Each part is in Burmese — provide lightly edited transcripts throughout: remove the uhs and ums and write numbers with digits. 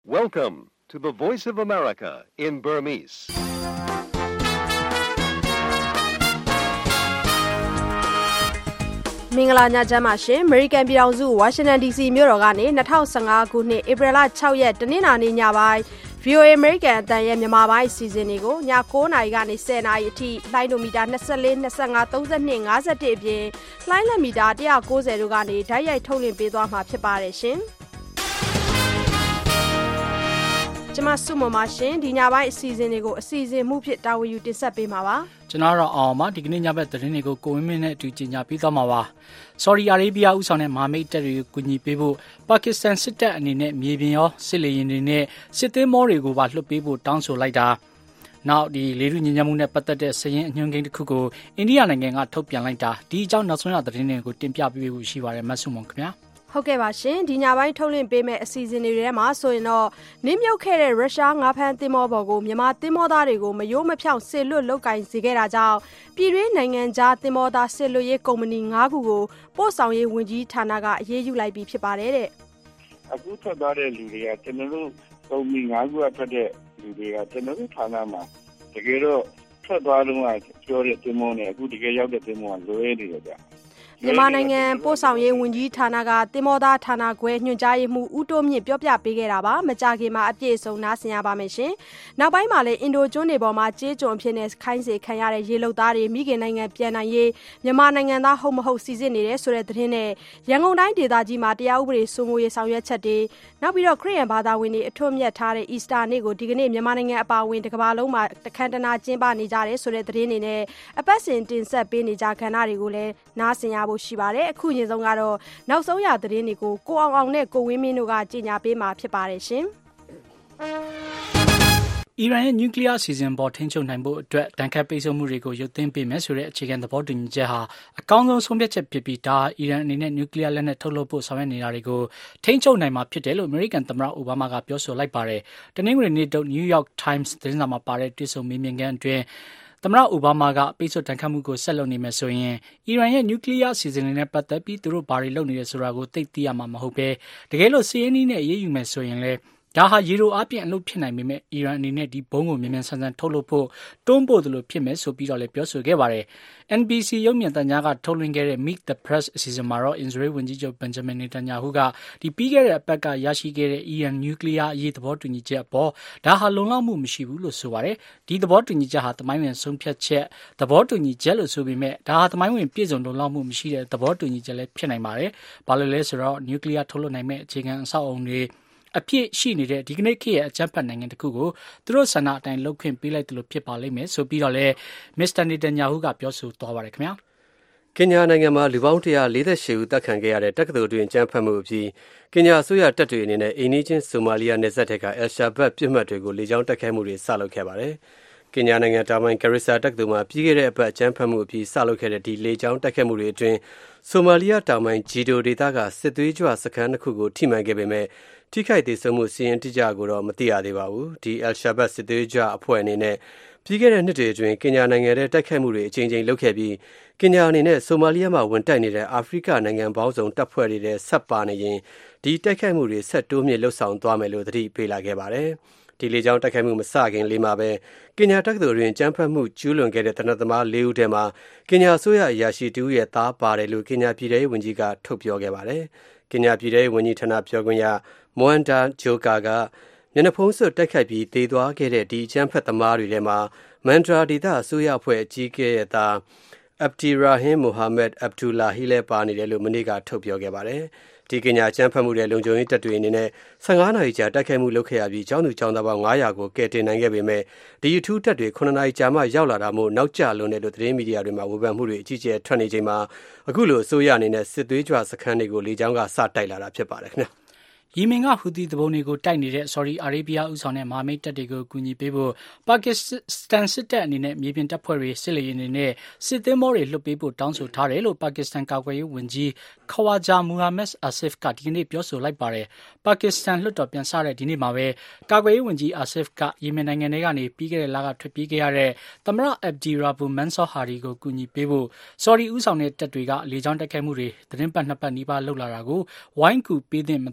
Welcome to the Voice of America in Burmese. ။မင်္ဂလာညချမ်းပါရှင်။ American ပြည်ထောင်စု Washington DC မြို့တော်ကနေ2015ခုနှစ်ဧပြီလ6ရက်တနင်္လာနေ့ညပိုင်း VOA American အတန်ရဲ့မြန်မာပိုင်းအစီအစဉ်တွေကိုည9:00နာရီကနေ10:00နာရီအထိလိုင်းဒိုမီတာ24 25 32 51အပြင်လိုင်းလက်မီတာ190တို့ကနေဓာတ်ရိုက်ထုတ်လွှင့်ပေးသွားမှာဖြစ်ပါတယ်ရှင်။ကျွန်မစုမမရှင်ဒီညပိုင်းအစီအစဉ်တွေကိုအစီအစဉ်မှုဖြစ်တာဝန်ယူတင်ဆက်ပေးမှာပါကျွန်တော်တော့အောင်ပါဒီကနေ့ညဘက်သတင်းတွေကိုကိုဝင်းမင်းနဲ့အတူကြီးညာပေးသွားမှာပါဆော်ဒီအာရေဗျဥဆောင်တဲ့မဟာမိတ်တပ်တွေကိုကူညီပေးဖို့ပါကစ္စတန်စစ်တပ်အနေနဲ့မြေပြင်ရောစစ်လေယာဉ်တွေနဲ့စစ်သင်္ဘောတွေကိုပါလွှတ်ပေးဖို့တောင်းဆိုလိုက်တာနောက်ဒီလေထုညဉ့်ညမ်းမှုနဲ့ပတ်သက်တဲ့စည်ရင်းအညွှန်းကိန်းတစ်ခုကိုအိန္ဒိယနိုင်ငံကထုတ်ပြန်လိုက်တာဒီအကြောင်းနောက်ဆုံးရသတင်းတွေကိုတင်ပြပေးဖို့ရှိပါတယ်မတ်ဆုမွန်ခင်ဗျာဟုတ်ကဲ့ပါရှင်ဒီညပိုင်းထုတ်လွှင့်ပေးမယ့်အစီအစဉ်တွေထဲမှာဆိုရင်တော့နင်းမြုပ်ခဲ့တဲ့ရုရှားငါးဖမ်းသင်္ဘောပေါ်ကိုမြန်မာသင်္ဘောသားတွေကိုမယိုးမဖြောင့်စစ်လွတ်လုတ်ကင်စေခဲ့တာကြောင့်ပြည်တွင်းနိုင်ငံသားသင်္ဘောသားစစ်လွတ်ရေးကုမ္ပဏီ9ခုကိုပို့ဆောင်ရေးဝန်ကြီးဌာနကအရေးယူလိုက်ပြီးဖြစ်ပါတယ်တဲ့အခုထွက်သွားတဲ့လူတွေကကျွန်တော်တို့ကုမ္ပဏီ9ခုကထွက်တဲ့လူတွေကကျွန်တော်တို့ဌာနမှာတကယ်တော့ထွက်သွားတော့ပြောတဲ့သင်္ဘောနဲ့အခုတကယ်ရောက်တဲ့သင်္ဘောကလွဲနေတယ်ဗျမြန်မာနိုင်ငံပို့ဆောင်ရေးဝန်ကြီးဌာနကတင်မောသားဌာနခွဲညွှန်ကြားရေးမှူးဦးတိုးမြင့်ပြောပြပေးခဲ့တာပါမကြခင်မှာအပြည့်အစုံနားဆင်ရပါမယ်ရှင်နောက်ပိုင်းမှာလည်းအင်ဒိုကျွန်းတွေပေါ်မှာကြေးကျွန်အဖြစ်နဲ့ခိုင်းစေခံရတဲ့ရေလုံသားတွေမိခင်နိုင်ငံပြန်နိုင်ရေးမြန်မာနိုင်ငံသားဟုတ်မဟုတ်စီစစ်နေတဲ့ဆိုတဲ့သတင်းနဲ့ရန်ကုန်တိုင်းဒေသကြီးမှာတရားဥပဒေစိုးမိုးရေးဆောင်ရွက်ချက်တွေနောက်ပြီးတော့ခရစ်ယာန်ဘာသာဝင်တွေအထွတ်အမြတ်ထားတဲ့ Easter နေ့ကိုဒီကနေ့မြန်မာနိုင်ငံအပါအဝင်တစ်ကမ္ဘာလုံးမှာတခမ်းတနာကျင်းပနေကြတယ်ဆိုတဲ့သတင်းတွေနဲ့အပတ်စဉ်တင်ဆက်ပေးနေကြကဏ္ဍတွေကိုလည်းနားဆင်ရဖို့ရှိပါတယ်အခုညဆုံးကတော့နောက်ဆုံးရသတင်းတွေကိုကိုအောင်နဲ့ကိုဝင်းမင်းတို့ကကြေညာပေးမှာဖြစ်ပါတယ်ရှင်အီရန်ရဲ့နျူကလ িয়ার အစီအစဉ်ပေါ်ထိန်းချုပ်နိုင်ဖို့အတွက်တန်ခတ်ပိတ်ဆို့မှုတွေကိုရုပ်သိမ်းပေးမယ်ဆိုတဲ့အခြေခံသဘောတူညီချက်ဟာအကောင်းဆုံးဆုံးဖြတ်ချက်ဖြစ်ပြီးဒါအီရန်အနေနဲ့နျူကလ িয়ার လက်နက်ထုတ်လုပ်ဖို့ဆောင်ရွက်နေတာတွေကိုထိန်းချုပ်နိုင်မှာဖြစ်တယ်လို့အမေရိကန်သမ္မတအိုဘားမားကပြောဆိုလိုက်ပါတယ်။တနင်္ဂနွေနေ့တုန်း New York Times သတင်းစာမှာပါတဲ့တွေ့ဆုံမေးမြန်းခန်းအတွင်းသမ္မတအိုဘားမားကပိတ်ဆို့တန်ခတ်မှုကိုဆက်လုပ်နေမယ်ဆိုရင်အီရန်ရဲ့နျူကလ িয়ার အစီအစဉ်တွေနဲ့ပတ်သက်ပြီးသူတို့ဘာတွေလုပ်နေလဲဆိုတာကိုသိသိရမှာမဟုတ်ပဲတကယ်လို့စီးရင်နဲ့အရေးယူမယ်ဆိုရင်လည်းဒါဟာရေလိုအပြင်အလုပ်ဖြစ်နိုင်ပေမဲ့အီရန်အနေနဲ့ဒီဘုံကိုမြန်မြန်ဆန်ဆန်ထုတ်လုပ်ဖို့တွန်းပို့တယ်လို့ဖြစ်မယ်ဆိုပြီးတော့လည်းပြောဆိုခဲ့ပါတယ်။ NBC ရုပ်မြင်သံကြားကထုတ်လွှင့်ခဲ့တဲ့ Meet the Press အစီအစဉ်မှာတော့ Israel ဝန်ကြီးချုပ် Benjamin Netanyahu ကဒီပြီးခဲ့တဲ့အပတ်ကရရှိခဲ့တဲ့ အီရန်နျူကလ িয়ার အရေးသဘောတူညီချက်အပေါ်ဒါဟာလုံလောက်မှုမရှိဘူးလို့ဆိုပါတယ်။ဒီသဘောတူညီချက်ဟာသမိုင်းဝင်ဆုံးဖြတ်ချက်သဘောတူညီချက်လို့ဆိုပေမဲ့ဒါဟာသမိုင်းဝင်ပြည့်စုံလုံလောက်မှုမရှိတဲ့သဘောတူညီချက်လည်းဖြစ်နိုင်ပါတယ်။ဘာလို့လဲဆိုတော့နျူကလ িয়ার ထုတ်လုပ်နိုင်မဲ့အခြေခံအဆောက်အအုံတွေအဖြစ်ရှိနေတဲ့ဒီကနေ့ခေတ်ရဲ့အကြမ်းဖက်နိုင်ငံတစ်ခုကိုသူတို့ဆန္ဒအတိုင်းလုပ်ခွင့်ပေးလိုက်တယ်လို့ဖြစ်ပါလိမ့်မယ်ဆိုပြီးတော့လဲမစ္စတာနေတန်ယာဟုကပြောဆိုသွားပါတယ်ခင်ဗျာကင်ညာနိုင်ငံမှာလူပေါင်း148ဦးတပ်ခံခဲ့ရတဲ့တက္ကသိုလ်တွင်ကြမ်းဖက်မှုအပြီးကင်ညာအစိုးရတပ်တွေအနေနဲ့အိန္ဒိချင်းဆိုမာလီယာနယ်စပ်တွေက El Shabab ပြစ်မှတ်တွေကိုလေကြောင်းတိုက်ခိုက်မှုတွေစလုပ်ခဲ့ပါတယ်ကင်ညာနိုင်ငံတာမိုင်ဂရစ်ဆာတက္ကသိုလ်မှာပြီးခဲ့တဲ့အပတ်အကြမ်းဖက်မှုအပြီးစလုပ်ခဲ့တဲ့ဒီလေကြောင်းတိုက်ခိုက်မှုတွေအတွင်းဆိုမာလီယာတာမိုင်ဂျီဒိုဒေသကစစ်သွေးကြွစခန်းတစ်ခုကိုထိမှန်ခဲ့ပေမဲ့ထိခိုက်ဒေဆုံးမှုစီးရင်တိကျကိုတော့မသိရသေးပါဘူးဒီ El Shabab စစ်သွေးကြွအဖွဲ့အနေနဲ့ပြီးခဲ့တဲ့နှစ်တွေအတွင်းကင်ညာနိုင်ငံရဲ့တိုက်ခိုက်မှုတွေအကြိမ်ကြိမ်လုပ်ခဲ့ပြီးကင်ညာအနေနဲ့ဆိုမာလီယာမှာဝန်တိုက်နေတဲ့အာဖရိကနိုင်ငံပေါင်းစုံတပ်ဖွဲ့တွေနဲ့ဆက်ပါနေရင်ဒီတိုက်ခိုက်မှုတွေဆက်တိုးမြင့်လှုပ်ဆောင်သွားမယ်လို့သတိပေးလာခဲ့ပါတယ်ဒီလေကြောင်းတိုက်ခိုက်မှုမစခင်လေးမှာပဲကင်ညာတက္ကသိုလ်တွင်ကြမ်းဖက်မှုကျူးလွန်ခဲ့တဲ့တနက်သမား၄ဦးထဲမှာကင်ညာအစိုးရအရာရှိတဦးရဲ့သားပါတယ်လို့ကင်ညာပြည်ထောင်ဝန်ကြီးကထုတ်ပြောခဲ့ပါတယ်ကင်ညာပြည်ထောင်ဝန်ကြီးဌာနပြောခွင့်ရမွမ်ဒါဂျိုကာကမျက်နှာဖုံးစွပ်တိုက်ခိုက်ပြီးတည်သွားခဲ့တဲ့ဒီအကြမ်းဖက်သမားတွေထဲမှာမန်ဒရာဒေသအစိုးရအဖွဲ့အကြီးအကဲရဲ့သားအဗ်ဒီရာဟင်မိုဟာမက်အဗ်ဒူလာဟီလည်းပါနေတယ်လို့မနေ့ကထုတ်ပြောခဲ့ပါတယ်ဒီကညာအကြမ်းဖက်မှုတဲ့လုံခြုံရေးတပ်တွေအနေနဲ့15နာရီကြာတိုက်ခိုက်မှုလုပ်ခဲ့ရပြီးကျောင်းသူကျောင်းသားပေါင်း900ကိုကယ်တင်နိုင်ခဲ့ပေမဲ့ဒီအထူးတပ်တွေ9နာရီကြာမှရောက်လာတာမို့နောက်ကျလွန်တဲ့လို့သတင်းမီဒီယာတွေမှာဝေဖန်မှုတွေအကြီးအကျယ်ထွက်နေချိန်မှာအခုလိုအစိုးရအနေနဲ့စစ်သွေးကြွစခန်းတွေကိုလေကြောင်းကစတိုက်လာတာဖြစ်ပါတယ်ခင်ဗျာယီမင်ကဟူသီတပုံတွေကိုတိုက်နေတဲ့ဆော်ဒီအာရေဗျဥဆောင်တဲ့မဟာမိတ်တပ်တွေကိုကူညီပေးဖို့ပါကစ္စတန်စစ်တပ်အနေနဲ့မြေပြင်တပ်ဖွဲ့တွေစစ်လေယာဉ်တွေနဲ့စစ်သင်္ဘောတွေလွှတ်ပေးဖို့တောင်းဆိုထားတယ်လို့ပါကစ္စတန်ကာကွယ်ရေးဝန်ကြီးခဝါဂျာမူဟာမက်အာဆစ်ကဒီကနေ့ပြောဆိုလိုက်ပါတယ်ပါကစ္စတန်လွှတ်တော်ပြန်စတဲ့ဒီနေ့မှာပဲကာကွယ်ရေးဝန်ကြီးအာဆစ်ကယီမင်နိုင်ငံထဲကနေပြီးခဲ့တဲ့လကထွက်ပြေးခဲ့ရတဲ့သမ္မတအဗ်ဒီရာဘူမန်ဆော့ဟာရီကိုကူညီပေးဖို့ဆော်ဒီဥဆောင်တဲ့တပ်တွေကလေကြောင်းတိုက်ခိုက်မှုတွေသတင်းပတ်နှစ်ပတ်နီးပါးလှုပ်လာတာကိုဝိုင်းကူပေးတဲ့မသိချင်း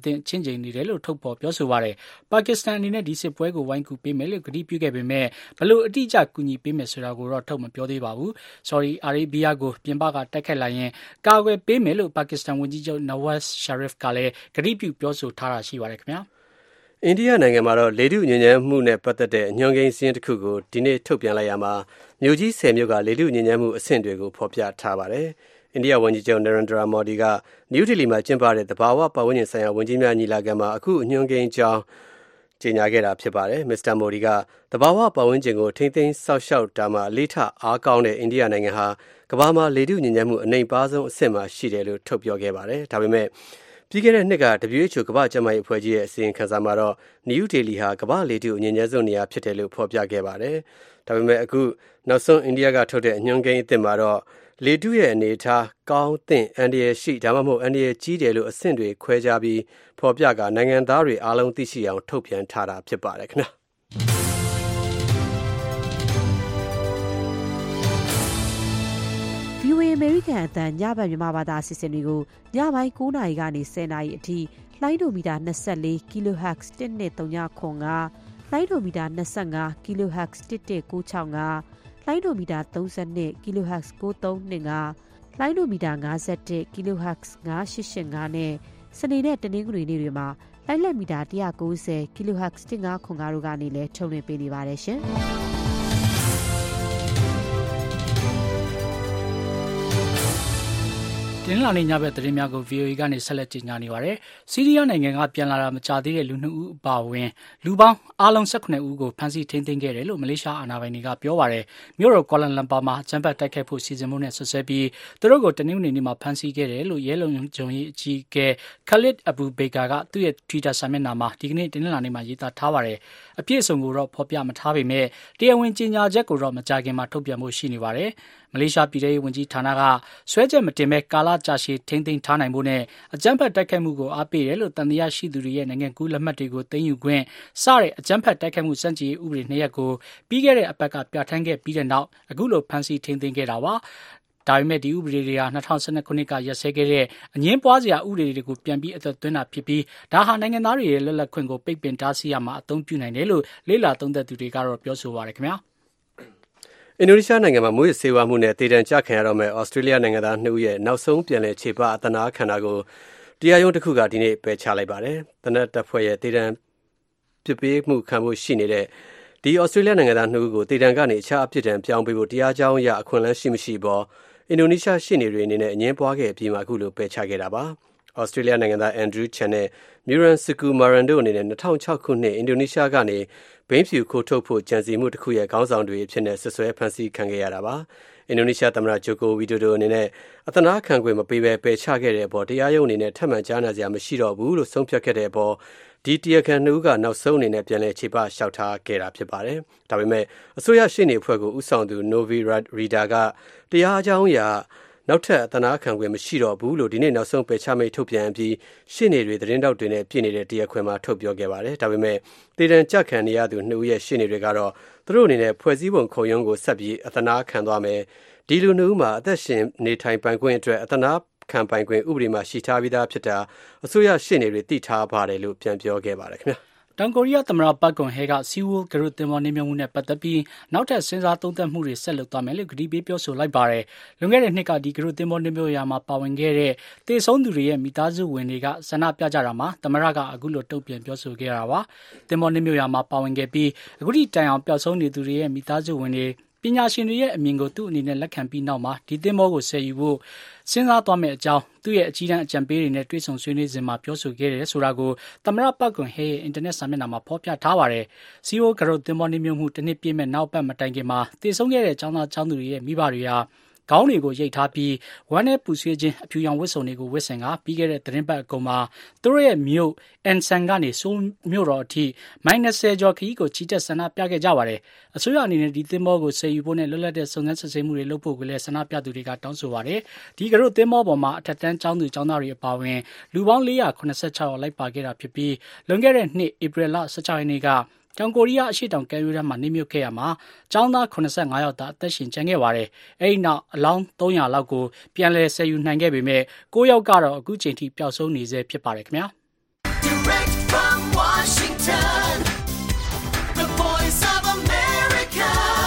ချိန်နေတယ်လို့ထုတ်ဖော်ပြောဆိုပါတယ်။ပါကစ္စတန်အနေနဲ့ဒီစစ်ပွဲကိုဝိုင်းကူပေးမယ်လို့ကတိပြုခဲ့ပေမဲ့ဘလို့အတိအကျကူညီပေးမယ်ဆိုတာကိုတော့ထုတ်မပြောသေးပါဘူး။ Saudi Arabia ကိုပြင်ပကတိုက်ခတ်လိုက်ရင်ကာကွယ်ပေးမယ်လို့ပါကစ္စတန်ဝန်ကြီးချုပ် Nawaz Sharif ကလည်းကတိပြုပြောဆိုထားတာရှိပါတယ်ခင်ဗျာ။အိန္ဒိယနိုင်ငံမှာတော့လေထုညဉ့်ဉန်းမှုနဲ့ပတ်သက်တဲ့ညွှန်ကိန်းစာရင်းတစ်ခုကိုဒီနေ့ထုတ်ပြန်လိုက်ရမှာမြို့ကြီး10မြို့ကလေထုညဉ့်ဉန်းမှုအဆင့်တွေကိုဖော်ပြထားပါတယ်။အိန္ဒိယဝန်ကြီးချုပ် Narendra Modi ကနယူးဒေလီမှာကျင်းပတဲ့သဘာဝပတ်ဝန်းကျင်ဆိုင်ရာဝန်ကြီးများညီလာခံမှာအခုညွှန်ကိန်းကြောင်းကြေညာခဲ့တာဖြစ်ပါတယ်။ Mr. Modi ကသဘာဝပတ်ဝန်းကျင်ကိုထိန်းသိမ်းစောင့်ရှောက်တာမှာအလေးထားအားကောင်းတဲ့အိန္ဒိယနိုင်ငံဟာကမ္ဘာမှာလေထုညဉ့်ဉန်းမှုအနိမ့်ပါဆုံးအဆင့်မှာရှိတယ်လို့ထုတ်ပြောခဲ့ပါတယ်။ဒါပေမဲ့ပြီးခဲ့တဲ့နှစ်က WHO ကမ္ဘာ့ကျန်းမာရေးအဖွဲ့ကြီးရဲ့အစီရင်ခံစာမှာတော့နယူးဒေလီဟာကမ္ဘာလေထုအညဉ့်ဉန်းဆုံးနေရာဖြစ်တယ်လို့ဖော်ပြခဲ့ပါတယ်။ဒါပေမဲ့အခုနောက်ဆုံးအိန္ဒိယကထုတ်တဲ့ညွှန်ကိန်းအသစ်မှာတော့လေထုရဲ့အနေအထားကောင်းသင့်အန္တရာယ်ရှိဒါမှမဟုတ်အန္တရာယ်ကြီးတယ်လို့အဆင့်တွေခွဲခြားပြီးဖော်ပြကနိုင်ငံသားတွေအားလုံးသိရှိအောင်ထုတ်ပြန်ထားတာဖြစ်ပါတယ်ခင်ဗျာ။ VOA American အသံညဘက်မြန်မာဘာသာအစီအစဉ်တွေကိုညပိုင်း9:00 နာရီကနေ10:00 နာရီအထိလိုင်းဒိုမီတာ24 kHz 1.395လိုင်းဒိုမီတာ25 kHz 1.965လိုင်းဒိုမီတာ32 kHz 9325လိုင်းဒိုမီတာ51 kHz 9885နဲ့စနေနဲ့တနင်္ဂနွေနေ့တွေမှာလိုင်းလက်မီတာ190 kHz 1505တို့ကနေလည်းထုတ်လွှင့်ပေးနေပါတယ်ရှင်။တင်းလာနေညဘက်သတင်းများကို VOA ကနေဆက်လက်ကြေညာနေပါတယ်။ဆီးရီးယားနိုင်ငံကပြန်လာတာမကြာသေးတဲ့လူ2ဦးအပါအဝင်လူပေါင်းအားလုံး18ဦးကိုဖမ်းဆီးထိန်းသိမ်းခဲ့တယ်လို့မလေးရှားအာဏာပိုင်တွေကပြောပါတယ်။မြို့တော်ကွာလာလမ်ပါမှာအကြမ်းဖက်တိုက်ခိုက်ဖို့စီစဉ်မှုနဲ့ဆွဆွဲပြီးသူတို့ကိုတနင်္ဂနွေနေ့မှာဖမ်းဆီးခဲ့တယ်လို့ရဲလုံခြုံရေးအကြီးအကဲ Khalid Abu Baker ကသူ့ရဲ့ Twitter စာမျက်နှာမှာဒီကနေ့တင်းလာနေမှာရေးသားထားပါတယ်။အပြည့်အစုံကိုတော့ဖော်ပြမထားပေမဲ့တရားဝင်ကြေညာချက်ကိုတော့မကြာခင်မှာထုတ်ပြန်ဖို့ရှိနေပါတယ်။မလေးရှားပြည်ထောင်စုဝန်ကြီးဌာနကဆွဲချက်မတင်မဲ့ကာလကြာရှည်ထိန်းသိမ်းထားနိုင်ဖို့နဲ့အကြမ်းဖက်တိုက်ခိုက်မှုကိုအားပေးတယ်လို့တန်တရားရှိသူတွေရဲ့နိုင်ငံကူးလက်မှတ်တွေကိုသိမ်းယူခွင့်စတဲ့အကြမ်းဖက်တိုက်ခိုက်မှုစံကြေးဥပဒေ2ရပ်ကိုပြီးခဲ့တဲ့အပတ်ကပြဋ္ဌာန်းခဲ့ပြီးတဲ့နောက်အခုလိုဖမ်းဆီးထိန်းသိမ်းခဲ့တာပါ။ဒါပေမဲ့ဒီဥပဒေတွေက2012ခုနှစ်ကရပ်စဲခဲ့တဲ့အငင်းပွားစရာဥပဒေတွေကိုပြန်ပြီးအသက်သွင်းတာဖြစ်ပြီးဒါဟာနိုင်ငံသားတွေရဲ့လွတ်လပ်ခွင့်ကိုပိတ်ပင်တားဆီးရမှာအသုံးပြုနိုင်တယ်လို့လေ့လာသုံးသပ်သူတွေကတော့ပြောဆိုပါရခင်ဗျာ။အင်ဒိုနီးရှားနိုင်ငံမှာမွေးဆေးဝါးမှုနဲ့တည်တံ့ကြခံရတော့မဲ့ဩစတြေးလျနိုင်ငံသား2ဦးရဲ့နောက်ဆုံးပြန်လည်ခြေပအသနာခံတာကိုတရားရုံးတစ်ခုကဒီနေ့ပယ်ချလိုက်ပါတယ်။တနက်တပ်ဖွဲ့ရဲ့တည်တံ့ပြစ်ပေးမှုခံမှုရှိနေတဲ့ဒီဩစတြေးလျနိုင်ငံသား2ဦးကိုတည်တံ့ကနေအခြားအဖြစ်တံပြောင်းပေးဖို့တရားကြောင်းအရအခွင့်အလမ်းရှိမရှိပေါ်အင်ဒိုနီးရှားရှေ့နေတွေအနေနဲ့အငင်းပွားခဲ့ပြီးမှအခုလိုပယ်ချခဲ့တာပါ။ဩစတြေးလျနိုင်ငံသား Andrew Chan နဲ့ Miran Sukumaran တို့အနေနဲ့2006ခုနှစ်အင်ဒိုနီးရှားကနေဘိန်းဖြူခိုးထုတ်ဖို့ကြံစီမှုတစ်ခုရဲ့ခေါင်းဆောင်တွေအဖြစ်နဲ့ဆွဆွဲဖမ်းဆီးခံခဲ့ရတာပါ။အင်ဒိုနီးရှားသမ္မတဂျိုကိုဝီဒိုဒိုအနေနဲ့အသနာခံခွင့်မပေးဘဲပယ်ချခဲ့တဲ့အပေါ်တရားရုံးအနေနဲ့ထပ်မံကြားနာစရာမရှိတော့ဘူးလို့ဆုံးဖြတ်ခဲ့တဲ့အပေါ်ဒီတရားခံ2ဦးကနောက်ဆုံးအနေနဲ့ပြန်လည်ခြေပလျှောက်ထားခဲ့တာဖြစ်ပါတယ်။ဒါပေမဲ့အစိုးရရှေ့နေအဖွဲ့ကိုဥဆောင်သူ Novi Rida ကတရားအကြောင်းအရာနောက်ထပ်အသနာခံခွင့်မရှိတော့ဘူးလို့ဒီနေ့နောက်ဆုံးပယ်ချမိတ်ထုတ်ပြန်ပြီးရှေ့နေတွေသတင်းတောက်တွေနဲ့ပြည်နေတဲ့တရားခွင်မှာထုတ်ပြောခဲ့ပါတယ်။ဒါပေမဲ့တည်တံ့ကြခံနေရသူ2ဦးရဲ့ရှေ့နေတွေကတော့သူတို့အနေနဲ့ဖွဲ့စည်းပုံခုံရုံးကိုဆက်ပြီးအသနာခံသွားမယ်။ဒီလူ2ဦးမှာအသက်ရှင်နေထိုင်ပိုင်ခွင့်အတွက်အသနာခံပိုင်ခွင့်ဥပဒေမှာရှိထားပြီးသားဖြစ်တာအစိုးရရှေ့နေတွေသိထားပါတယ်လို့ပြန်ပြောခဲ့ပါတယ်ခင်ဗျာ။တောင်ကိုရီးယားသမ္မတပတ်ကွန်ဟဲကစီဝူဂရုတင်မော်နေမြမှုနဲ့ပတ်သက်ပြီးနောက်ထပ်စဉ်းစားသုံးသပ်မှုတွေဆက်လုပ်သွားမယ်လို့ကတိပေးပြောဆိုလိုက်ပါတယ်။လွန်ခဲ့တဲ့နှစ်ကဒီဂရုတင်မော်နေမြရာမှာပါဝင်ခဲ့တဲ့တေဆုံးသူတွေရဲ့မိသားစုဝင်တွေကဆန္ဒပြကြတာမှာသမ္မတကအခုလိုတုံ့ပြန်ပြောဆိုခဲ့တာပါ။တင်မော်နေမြရာမှာပါဝင်ခဲ့ပြီးအခုထိတိုင်အောင်ပျောက်ဆုံးနေသူတွေရဲ့မိသားစုဝင်တွေပညာရှင်တွေရဲ့အမြင်ကိုသူ့အနေနဲ့လက်ခံပြီးနောက်မှာဒီသင်္ဘောကိုဆယ်ယူဖို့စဉ်းစားသွားမယ့်အကြောင်းသူ့ရဲ့အကြီးတန်းအကြံပေးတွေနဲ့တွေ့ဆုံဆွေးနွေးစဉ်မှာပြောဆိုခဲ့တယ်ဆိုတာကိုသမ္မတပတ်ကွန်ဟဲရဲ့အင်တာနက်စာမျက်နှာမှာဖော်ပြထားပါတယ်။စီယိုဂရုသင်္ဘောနှိမ့်မြုပ်မှုတစ်နှစ်ပြည့်မဲ့နောက်ပတ်မတိုင်ခင်မှာတည်ဆုံးခဲ့တဲ့ကျောင်းသားကျောင်းသူတွေရဲ့မိဘတွေဟာခေါင်းတွေကိုရိတ်ထားပြီးဝမ်းနဲ့ပူဆွေးခြင်းအဖြူရောင်ဝတ်စုံတွေကိုဝတ်ဆင်ကပြီးခဲ့တဲ့သတင်းပတ်အကုန်မှာသူတို့ရဲ့မြို့အန်ဆန်ကနေဆိုးမြို့တော်အထိမိုင်20ကျော်ခရီးကိုချီတက်ဆန္ဒပြခဲ့ကြပါတယ်။အစိုးရအနေနဲ့ဒီသင်္ဘောကိုဆယ်ယူဖို့နဲ့လွတ်လပ်တဲ့စုံစမ်းစစ်ဆေးမှုတွေလုပ်ဖို့ကိုလည်းဆန္ဒပြသူတွေကတောင်းဆိုပါတယ်။ဒီကရုသင်္ဘောပေါ်မှာအထက်တန်းကျောင်းသူကျောင်းသားတွေအပါအဝင်လူပေါင်း486ယောက်လိုက်ပါခဲ့တာဖြစ်ပြီးလွန်ခဲ့တဲ့နှစ်ဧပြီလ16ရက်နေ့ကတောင်ကိုရီးယားအရှေ့တောင်ကမ်းရိုးတန်းမှာနှိမ့်မြုပ်ခဲ့ရမှာကျောင်းသား85ယောက်သာအသက်ရှင်ကျန်ခဲ့ပါတယ်။အဲဒီနောက်အလောင်း300လောက်ကိုပြန်လည်ဆယ်ယူနိုင်ခဲ့ပေမဲ့9ယောက်ကတော့အခုချိန်ထိပျောက်ဆုံးနေဆဲဖြစ်ပါတယ်ခင်ဗျာ။ Direct from Washington, the voice of America,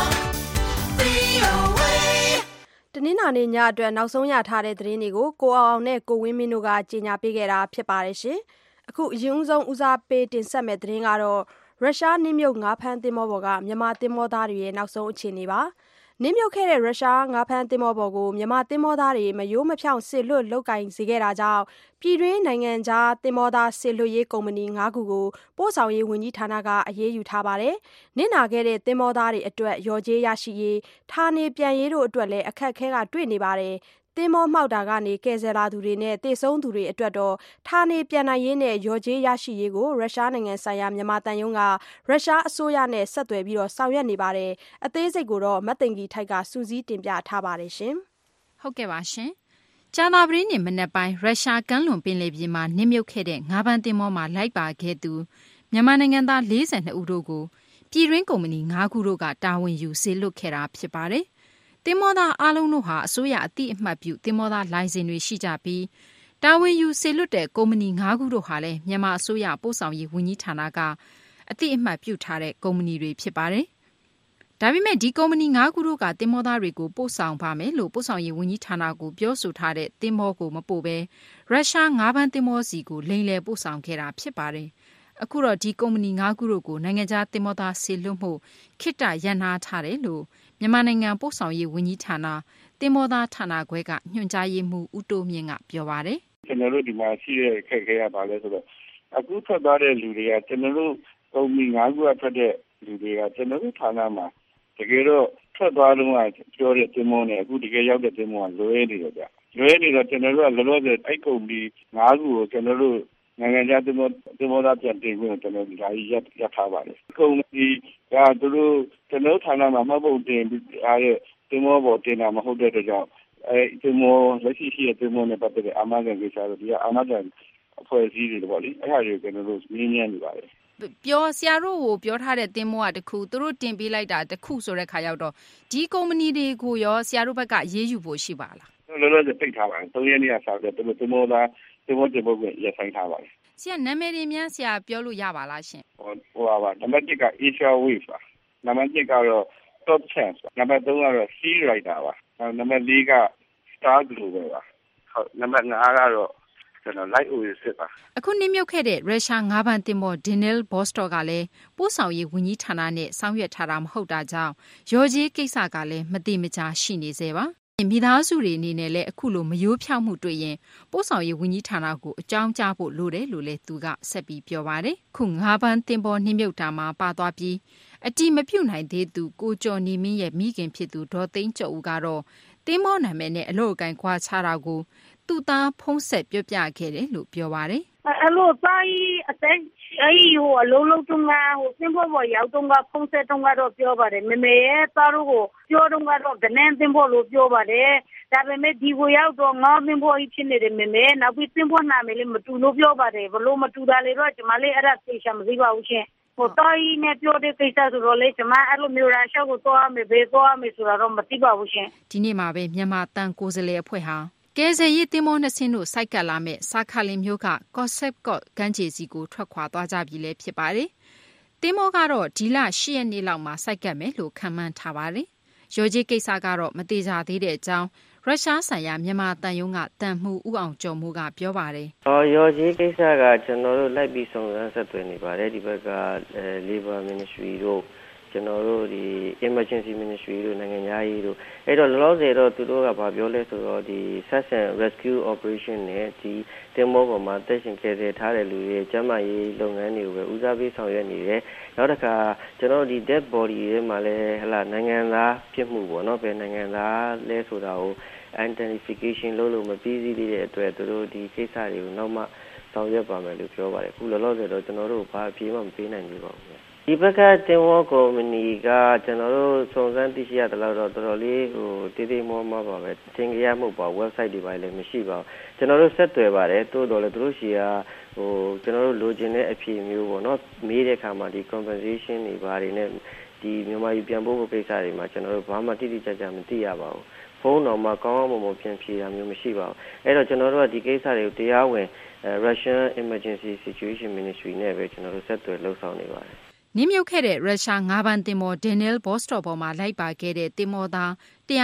VOA. တနင်္လာနေ့ညအတွက်နောက်ဆုံးရထားတဲ့သတင်းတွေကိုကိုအောင်နဲ့ကိုဝင်းမင်းတို့ကကြေညာပေးခဲ့တာဖြစ်ပါတယ်ရှင်။အခုအရင်ဆုံးဦးစားပေးတင်ဆက်မဲ့သတင်းကတော့ရုရှားနင်းမြုပ်ငါးဖမ်းသင်္ဘောပေါ်ကမြန်မာသင်္ဘောသားတွေရဲ့နောက်ဆုံးအခြေအနေပါ။နင်းမြုပ်ခဲ့တဲ့ရုရှားငါးဖမ်းသင်္ဘောပေါ်ကိုမြန်မာသင်္ဘောသားတွေမယိုးမဖြောင့်စစ်လွတ်လုတ်ကင်စေခဲ့တာကြောင့်ပြည်တွင်းနိုင်ငံခြားသင်္ဘောသားစစ်လွတ်ရေးကုမ္ပဏီ9ခုကိုပို့ဆောင်ရေးဝန်ကြီးဌာနကအရေးယူထားပါတယ်။နစ်နာခဲ့တဲ့သင်္ဘောသားတွေအတွက်ရော်ကြေးရရှိရေးဌာနေပြန်ရေးတို့အတွက်လည်းအခက်အခဲကတွေ့နေပါတယ်။သင်္ဘောမှောက်တာကနေကယ်ဆယ်လာသူတွေနဲ့တေဆုံးသူတွေအတွက်တော့ဌာနေပြန်နိုင်ရေးနဲ့ရော်ကြေးရရှိရေးကိုရုရှားနိုင်ငံဆိုင်ရာမြန်မာတန်ယုံကရုရှားအစိုးရနဲ့ဆက်သွယ်ပြီးဆောင်ရွက်နေပါတယ်။အသေးစိတ်ကိုတော့မသိင်္ဂီထိုက်ကစူးစီးတင်ပြထားပါတယ်ရှင်။ဟုတ်ကဲ့ပါရှင်။ကြာသပတေးနေ့မနက်ပိုင်းရုရှားကမ်းလွန်ပင်လယ်ပြင်မှာနစ်မြုပ်ခဲ့တဲ့ငါးဖမ်းသင်္ဘောမှာလိုက်ပါခဲ့သူမြန်မာနိုင်ငံသား42ဦးတို့ကိုပြည်တွင်းကုမ္ပဏီ9ခုတို့ကတာဝန်ယူစေလွှတ်ခဲ့တာဖြစ်ပါတယ်။သင်္ဘောသားအားလုံးတို့ဟာအစိုးရအတိအမှတ်ပြုသင်္ဘောသားလိုင်စင်တွေရှိကြပြီးတာဝန်ယူစေလွှတ်တဲ့ကုမ္ပဏီ9ခုတို့ဟာလည်းမြန်မာအစိုးရပို့ဆောင်ရေးဝန်ကြီးဌာနကအတိအမှတ်ပြုထားတဲ့ကုမ္ပဏီတွေဖြစ်ပါတယ်။ဒါပေမဲ့ဒီကုမ္ပဏီ9ခုတို့ကသင်္ဘောသားတွေကိုပို့ဆောင်ပါမယ်လို့ပို့ဆောင်ရေးဝန်ကြီးဌာနကိုပြောဆိုထားတဲ့သင်္ဘောကိုမပို့ဘဲရုရှားငါးဖမ်းသင်္ဘောစီကိုလိမ်လည်ပို့ဆောင်ခဲ့တာဖြစ်ပါတယ်။အခုတော့ဒီကုမ္ပဏီ9ခုတို့ကိုနိုင်ငံခြားသင်္ဘောသားစေလွှတ်မှုခေတ္တရပ်နားထားတယ်လို့မြန်မာနိုင်ငံပို့ဆောင်ရေးဝန်ကြီးဌာနသင်္ဘောသားဌာနခွဲကညွှန်ကြားရေးမှူးဦးတိုးမြင့်ကပြောပါတယ်။ကျွန်တော်တို့ဒီမှာရှိတဲ့အခက်အခဲကဘာလဲဆိုတော့အခုထွက်သွားတဲ့လူတွေကကျွန်တော်တို့ကုမ္ပဏီ9ခုကထွက်တဲ့လူတွေကကျွန်တော်တို့ဌာနမှာတကယ်တော့ထွက်သွားတော့ပြောတဲ့သင်္ဘောနဲ့အခုတကယ်ရောက်တဲ့သင်္ဘောကလွဲနေတယ်ဗျ။လွဲနေတော့ကျွန်တော်တို့ကလောလောဆယ်အဲ့ကုမ္ပဏီ9ခုကိုကျွန်တော်တို့နိုင်ငံခြားသင်္ဘောသားပြန်တင်ခွင့်ကျွန်တော်ဒါကြီးရထားပါတယ်။ကုမ္ပဏီကသူတို့ကျွန်တော်ဌာနမှာမှတ်ပုံတင်အားတဲ့သင်္ဘောပေါ်တင်တာမဟုတ်တဲ့အတွက်ကြောင့်သင်္ဘောလက်ရှိရှိတဲ့သင်္ဘောနဲ့ပတ်သက်တဲ့အာမခံကိစ္စတွေဒီကအာမခံအဖွဲ့အစည်းတွေပေါ့လေအဲ့ဒါတွေကိုကျွန်တော်တို့မြင်းမြန်းနေပါတယ်ပြောဆရာတို့ကိုပြောထားတဲ့သင်္ဘောကတခုသူတို့တင်ပေးလိုက်တာတခုဆိုတဲ့ခါရောက်တော့ဒီကုမ္ပဏီတွေကိုရောဆရာတို့ဘက်ကရေးယူဖို့ရှိပါလားလောလောဆယ်ပိတ်ထားပါတယ်3ရက်နေ့ကစပြီးတော့သင်္ဘောသားသင်္ဘောတင်ဖို့ရပ်ဆိုင်ထားပါတယ်ဆရာနာမည်တွေများဆရာပြောလို့ရပါလားရှင်ဟိုပါနံပါတ်1က Asia Wave ပါနံပါတ်2ကတော့ Top Chance ပါနံပါတ်3ကတော့ Sea Rider ပါနံပါတ်4က Star Global ပါဟုတ်နံပါတ်5ကတော့ကျွန်တော် Light Oasis ပါအခုနစ်မြုပ်ခဲ့တဲ့ရုရှားငါးဖမ်းသင်္ဘော Daniel Vostok ကလည်းပို့ဆောင်ရေးဝန်ကြီးဌာနနဲ့ဆောင်ရွက်ထားတာမဟုတ်တာကြောင့်ရော်ကြေးကိစ္စကလည်းမတိမကျရှိနေသေးပါမိသားစုတွေအနေနဲ့လည်းအခုလိုမယိုးဖြောက်မှုတွေ့ရင်ပို့ဆောင်ရေးဝန်ကြီးဌာနကိုအကြောင်းကြားဖို့လိုတယ်လို့လည်းသူကဆက်ပြီးပြောပါတယ်ခုငါးပန်းသင်္ဘောနှင်းမြုပ်တာမှာပါသွားပြီးအတိမပြုတ်နိုင်သေးသူကိုကျော်နေမင်းရဲ့မိခင်ဖြစ်သူဒေါ်သိန်းကျော်ဦးကတော့သင်္ဘောနာမည်နဲ့အလို့အကိုင်ခွာချတာကိုသူ့သားဖုံးဆက်ပြောပြခဲ့တယ်လို့ပြောပါတယ်အဲ့လိုတိုင်းအသက်ဟိုအလုံးလုံးတုန်းကဟိုစင်ဖို့ပေါ်ရောက်တုန်းကဖုံးဆက်တုန်းကတော့ပြောပါတယ်မမေရဲ့သားတို့ကိုပြောတုန်းကတော့ဒနန်းစင်ဖို့လို့ပြောပါတယ်ဒါပေမဲ့ဒီကိုရောက်တော့ငေါစင်ဖို့ဖြစ်နေတယ်မမေနောက်ပြီးစင်ဖို့နာမည်လေးမတူလို့ပြောပါတယ်ဘလို့မတူတာလေတော့ကျွန်မလေးအဲ့ဒါသိချင်မသိပါဘူးရှင်ဟိုတိုင်းနဲ့ပြောတဲ့ကိစ္စဆိုတော့လေကျွန်မအဲ့လိုမျိုးရာရှောက်ကိုသွားမယ်ဘေးသွားမယ်ဆိုတော့မသိပါဘူးရှင်ဒီနေ့မှာပဲမြန်မာတန်ကိုယ်စားလှယ်အဖွဲ့ဟာကဲဆယ်ရေးတင်မောနှစ်စင်းတို့စိုက်ကပ်လာမဲ့စာခါလင်မျိုးကကော့ဆက်ကော့ကမ်းခြေစီကိုထွက်ခွာသွားကြပြီလဲဖြစ်ပါတယ်။တင်မောကတော့ဒီလ10ရက်နေ့လောက်မှာစိုက်ကပ်မယ်လို့ခန့်မှန်းထားပါတယ်။ရော်ကြီးကိစ္စကတော့မသေးကြသေးတဲ့အကြောင်းရုရှားဆိုင်ရာမြန်မာတန်ယုံကတန်မှုဦးအောင်ကျော်မှုကပြောပါတယ်။ရော်ကြီးကိစ္စကကျွန်တော်တို့လိုက်ပြီးဆောင်ရွက်ဆက်သွယ်နေပါတယ်ဒီဘက်က Labor Ministry တို့ကျွန်တော်တို့ဒီ Emergency Ministry တို့နိုင်ငံသားရေးတို့အဲ့တော့လောလောဆယ်တော့သူတို့ကဘာပြောလဲဆိုတော့ဒီ Search and Rescue Operation နဲ့ဒီတင်မောပေါ်မှာတက်ရှင်ကယ်ဆယ်ထားတဲ့လူတွေကျန်းမာရေးလုပ်ငန်းတွေကိုပဲဦးစားပေးဆောင်ရွက်နေတယ်နောက်တစ်ခါကျွန်တော်ဒီ dead body တွေမှာလည်းဟလာနိုင်ငံသားဖြစ်မှုပေါ့နော်ဘယ်နိုင်ငံသားလဲဆိုတာကို identification လုပ်လို့မပြီးသေးတဲ့အတွက်သူတို့ဒီကိစ္စတွေကိုနောက်မှဆောင်ရွက်ပါမယ်လို့ပြောပါတယ်အခုလောလောဆယ်တော့ကျွန်တော်တို့ဘာအပြေမှမပေးနိုင်ဘူးပါဘူးဒီဘက်ကတင်ဝကုမ္ပဏီကကျွန်တော်တို့စုံစမ်းသိရှိရတယ်လို့တော့တော်တော်လေးဟိုတေးသေးမောမောပါပဲသင်ကြရမှုပါ website တွေပါလည်းမရှိပါဘူးကျွန်တော်တို့ဆက်သွယ်ပါတယ်တိုးတော်လည်းသူတို့ရှိရာဟိုကျွန်တော်တို့လိုချင်တဲ့အဖြေမျိုးပေါ့နော်မေးတဲ့အခါမှာဒီ compensation တွေဘာတွေနဲ့ဒီမြန်မာပြည်ပြန်ဖို့ကိစ္စတွေမှာကျွန်တော်တို့ဘာမှတိတိကျကျမသိရပါဘူးဖုန်းတော်မှာကောင်းကောင်းမွန်မွန်ပြန်ဖြေတာမျိုးမရှိပါဘူးအဲ့တော့ကျွန်တော်တို့ကဒီကိစ္စတွေကိုတရားဝင် Russian Emergency Situation Ministry နဲ့ပဲကျွန်တော်တို့ဆက်သွယ်လှုပ်ဆောင်နေပါတယ်နင်းမြုပ်ခဲ့တဲ့ရုရှားငါးပန်းသင်္ဘော Daniel Vostok ပေါ်မှာလိုက်ပါခဲ့တဲ့သင်္ဘောသား